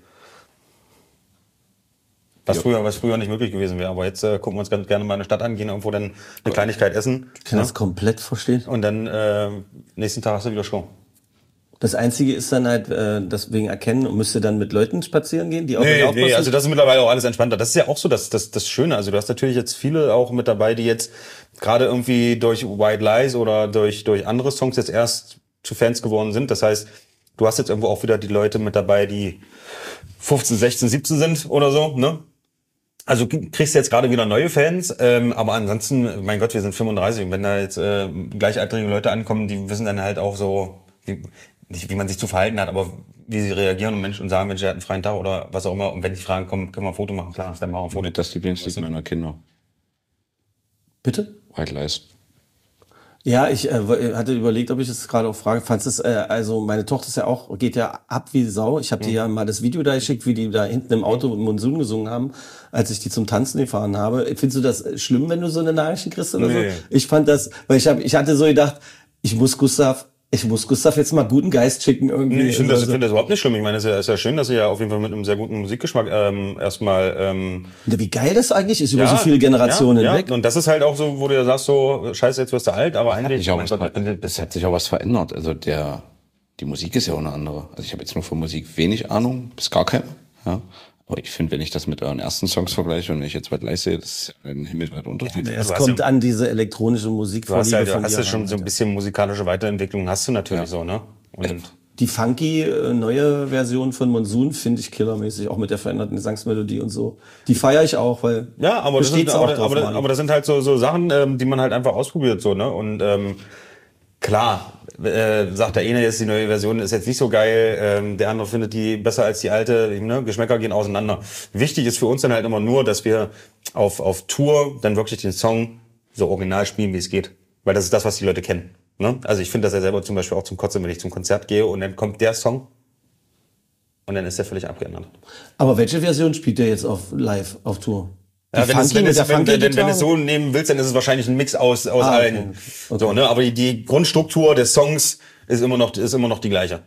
Was Ja. früher, was früher nicht möglich gewesen wäre. Aber jetzt äh, gucken wir uns ganz gerne mal eine Stadt an, gehen irgendwo dann eine Kleinigkeit essen. Ich kann ne? das komplett verstehen. Und dann äh, nächsten Tag hast du wieder Show. Das Einzige ist dann halt, äh, deswegen erkennen und müsste dann mit Leuten spazieren gehen, die auch Nee, mit aufpassen. nee, also das ist mittlerweile auch alles entspannter. Das ist ja auch so das, das, das Schöne. Also du hast natürlich jetzt viele auch mit dabei, die jetzt gerade irgendwie durch White Lies oder durch, durch andere Songs jetzt erst zu Fans geworden sind. Das heißt, du hast jetzt irgendwo auch wieder die Leute mit dabei, die fünfzehn, sechzehn, siebzehn sind oder so, ne? Also du kriegst jetzt gerade wieder neue Fans, ähm, aber ansonsten, mein Gott, wir sind fünfunddreißig und wenn da jetzt äh, gleichaltrige Leute ankommen, die wissen dann halt auch so, wie, nicht wie man sich zu verhalten hat, aber wie sie reagieren und Mensch und sagen, Mensch, der hat einen freien Tag oder was auch immer. Und wenn die Fragen kommen, können wir ein Foto machen, klar, dann machen wir ein Foto. Das Lieblingslied meiner Kinder. Bitte? White Lies. Ja, ich äh, hatte überlegt, ob ich es gerade auch frage. Fandst es, äh, also meine Tochter ist ja auch, geht ja ab wie Sau. Ich habe dir ja mal das Video da geschickt, wie die da hinten im Auto Monsun gesungen haben, als ich die zum Tanzen gefahren habe. Findest du das schlimm, wenn du so eine Nachricht kriegst oder Nee. so? Ich fand das, weil ich hab, ich hatte so gedacht, ich muss Gustav, ich muss Gustav jetzt mal guten Geist schicken irgendwie. Nee, ich finde das, Also, ich finde das überhaupt nicht schlimm. Ich meine, es ist ja, ist ja schön, dass sie ja auf jeden Fall mit einem sehr guten Musikgeschmack ähm, erstmal ähm, wie geil das eigentlich ist über ja, so viele Generationen ja, hinweg. Ja. Und das ist halt auch so, wo du ja sagst, so, scheiße, jetzt wirst du alt, aber eigentlich... Ich auch mein was, Gott, es hat sich auch was verändert. Also der, die Musik ist ja auch eine andere. Also ich habe jetzt nur von Musik wenig Ahnung, bis gar keine. Ja. Aber ich finde, wenn ich das mit euren ersten Songs vergleiche und wenn ich jetzt White Lies sehe, das ist ja ein himmelweit Unterschied. Es du hast kommt ja- an diese elektronische Musik Du hast ja, du von hast dir ja schon ran. so ein bisschen musikalische Weiterentwicklung, hast du natürlich so, ne? Und Die funky äh, neue Version von Monsun finde ich killermäßig, auch mit der veränderten Gesangsmelodie und so. Die feiere ich auch, weil ja, aber das, besteht's sind, aber, drauf, aber, Mann. aber das sind halt so, so Sachen, ähm, die man halt einfach ausprobiert, so, ne? Und ähm, klar, äh, sagt der eine jetzt, die neue Version ist jetzt nicht so geil, ähm, der andere findet die besser als die alte, ne? Geschmäcker gehen auseinander. Wichtig ist für uns dann halt immer nur, dass wir auf, auf Tour dann wirklich den Song so original spielen, wie es geht. Weil das ist das, was die Leute kennen. Ne? Also ich finde das ja selber zum Beispiel auch zum Kotzen, wenn ich zum Konzert gehe und dann kommt der Song und dann ist der völlig abgeändert. Aber welche Version spielt der jetzt auf live, auf Tour? Die Ja, wenn, es, funky wenn, mit es, der wenn, funky wenn, wenn du Gitarre? es so nehmen willst, dann ist es wahrscheinlich ein Mix aus, aus Ah, okay. allen. Okay. So, ne? Aber die, die Grundstruktur des Songs ist immer noch, ist immer noch die gleiche.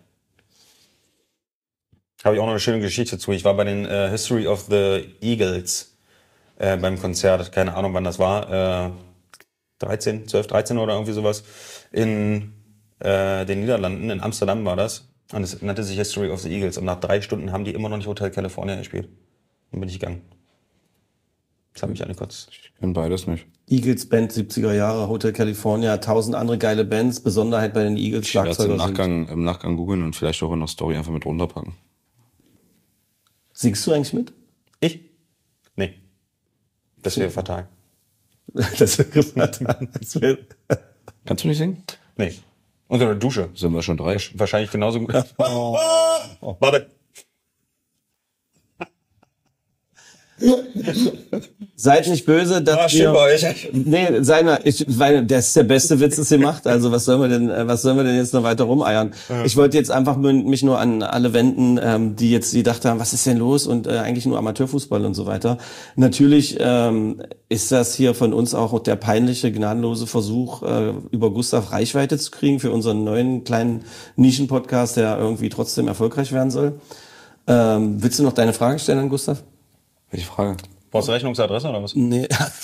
Habe ich auch noch eine schöne Geschichte zu. Ich war bei den äh, History of the Eagles äh, beim Konzert. Keine Ahnung, wann das war. Äh, dreizehn, zwölf, dreizehn oder irgendwie sowas. In äh, den Niederlanden, in Amsterdam war das. Und es nannte sich History of the Eagles. Und nach drei Stunden haben die immer noch nicht Hotel California gespielt. Dann bin ich gegangen. Das hat mich angekotzt. Ich kenne beides nicht. Eagles Band siebziger Jahre, Hotel California, tausend andere geile Bands, Besonderheit bei den Eagles Ich werde es im Schlagzeuger sind. Nachgang, im Nachgang googeln und vielleicht auch in der Story einfach mit runterpacken. Singst du eigentlich mit? Ich? Nee. Das wäre fatal. Das wäre fatal. Das wäre- Kannst du nicht singen? Nee. Unter der Dusche. Sind wir schon drei? Wahrscheinlich genauso gut. Oh. Warte. Seid nicht böse, dass Ah, wir... bei euch. Nee, seiner, ich, weil der ist der beste Witz, das ihr macht. Also was sollen wir denn, äh, was sollen wir denn jetzt noch weiter rumeiern? Ja. Ich wollte jetzt einfach mich nur an alle wenden, ähm, die jetzt die gedacht haben, was ist denn los und äh, eigentlich nur Amateurfußball und so weiter. Natürlich ähm, ist das hier von uns auch der peinliche, gnadenlose Versuch, äh, über Gustav Reichweite zu kriegen für unseren neuen kleinen Nischen-Podcast, der irgendwie trotzdem erfolgreich werden soll. Ähm, willst du noch deine Frage stellen an Gustav? Welche Frage? Brauchst du Rechnungsadresse oder was? Nee.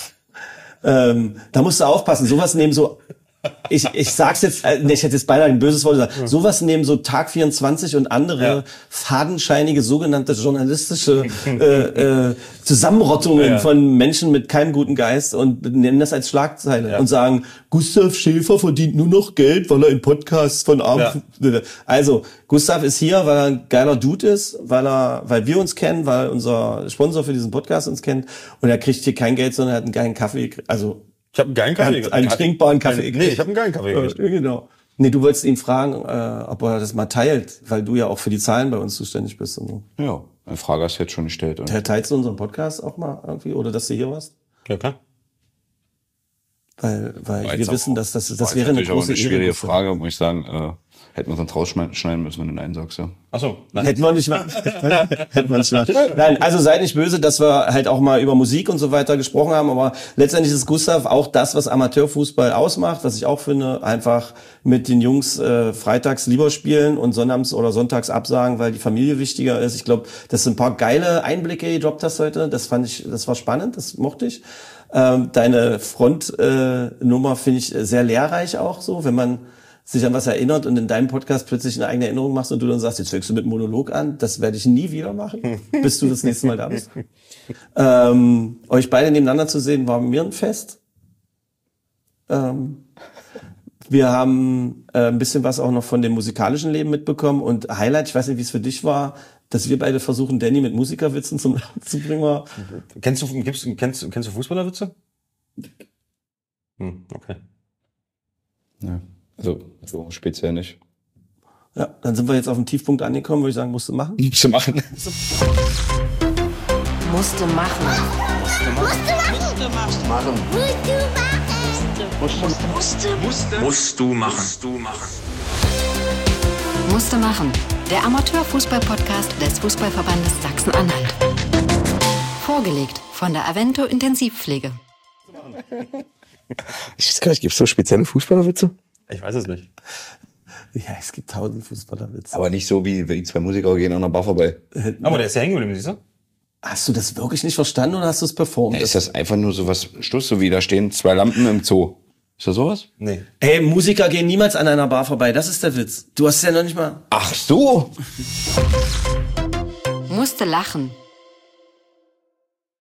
ähm, da musst du aufpassen. Sowas nehmen so, ich, ich sag's jetzt, äh, ich hätte jetzt beinahe ein böses Wort gesagt, ja. Sowas nehmen so Tag vierundzwanzig und andere ja. fadenscheinige, sogenannte journalistische äh, äh, Zusammenrottungen ja. von Menschen mit keinem guten Geist und nennen das als Schlagzeile ja. und sagen, Gustav Schäfer verdient nur noch Geld, weil er in Podcasts von Abend... Ja. Also, Gustav ist hier, weil er ein geiler Dude ist, weil er, weil wir uns kennen, weil unser Sponsor für diesen Podcast uns kennt und er kriegt hier kein Geld, sondern er hat einen geilen Kaffee, also ich habe einen geilen Kaffee gekriegt. Einen trinkbaren Kaffee. Nee, ich habe einen geilen Kaffee gekriegt. Äh, genau. Nee, du wolltest ihn fragen, äh, ob er das mal teilt, weil du ja auch für die Zahlen bei uns zuständig bist und so. Ja, eine Frage hast du jetzt schon gestellt. Oder? Teilst du unseren Podcast auch mal irgendwie, oder dass du hier warst? Ja, klar. Weil, weil war wir wissen, auch, dass das, das wäre eine große aber eine schwierige Ehre, Frage, muss ich sagen. Äh, hätten wir es dann rausschneiden müssen, wenn du Nein sagst, ja. Ach so, nein. Hätten wir nicht mal. Hätten wir nicht mal. Nein, also seid nicht böse, dass wir halt auch mal über Musik und so weiter gesprochen haben, aber letztendlich ist Gustav auch das, was Amateurfußball ausmacht, was ich auch finde, einfach mit den Jungs äh, freitags lieber spielen und sonnabends oder sonntags absagen, weil die Familie wichtiger ist. Ich glaube, das sind ein paar geile Einblicke, die du gedroppt hast heute. Das fand ich, das war spannend, das mochte ich. Ähm, deine Frontnummer äh, finde ich sehr lehrreich auch so, wenn man sich an was erinnert und in deinem Podcast plötzlich eine eigene Erinnerung machst und du dann sagst, jetzt fängst du mit einem Monolog an, das werde ich nie wieder machen, bis du das nächste Mal da bist. Ähm, euch beide nebeneinander zu sehen, war mir ein Fest. Ähm, wir haben äh, ein bisschen was auch noch von dem musikalischen Leben mitbekommen und Highlight, ich weiß nicht, wie es für dich war, dass wir beide versuchen, Danny mit Musikerwitzen zum Lachen zu bringen. Kennst du, gibt's, kennst, kennst du Fußballerwitze? Hm, okay. Ja. Also, so speziell nicht. Ja, dann sind wir jetzt auf den Tiefpunkt angekommen, würde ich sagen, musst du machen. Musst du machen. Musst du machen. Musst du machen. Musst du machen. Musst du machen. Musst du machen. Musst du machen. Musst du machen. Musst du machen. Der Amateurfußball-Podcast des Fußballverbandes Sachsen-Anhalt. Vorgelegt von der Avento Intensivpflege. Ich weiß gar nicht, gibt es so spezielle Fußballerwitze? Ich weiß es nicht. Ja, es gibt tausend Fußballerwitze. Aber nicht so, wie wenn die zwei Musiker gehen an der Bar vorbei. Aber der ist ja hängen geblieben, siehst du? Hast du das wirklich nicht verstanden oder hast du es performt? Ja, ist das einfach nur so was Stuss, so wie da stehen zwei Lampen im Zoo? Ist das sowas? Nee. Ey, Musiker gehen niemals an einer Bar vorbei, das ist der Witz. Du hast es ja noch nicht mal... Ach so! Musste lachen.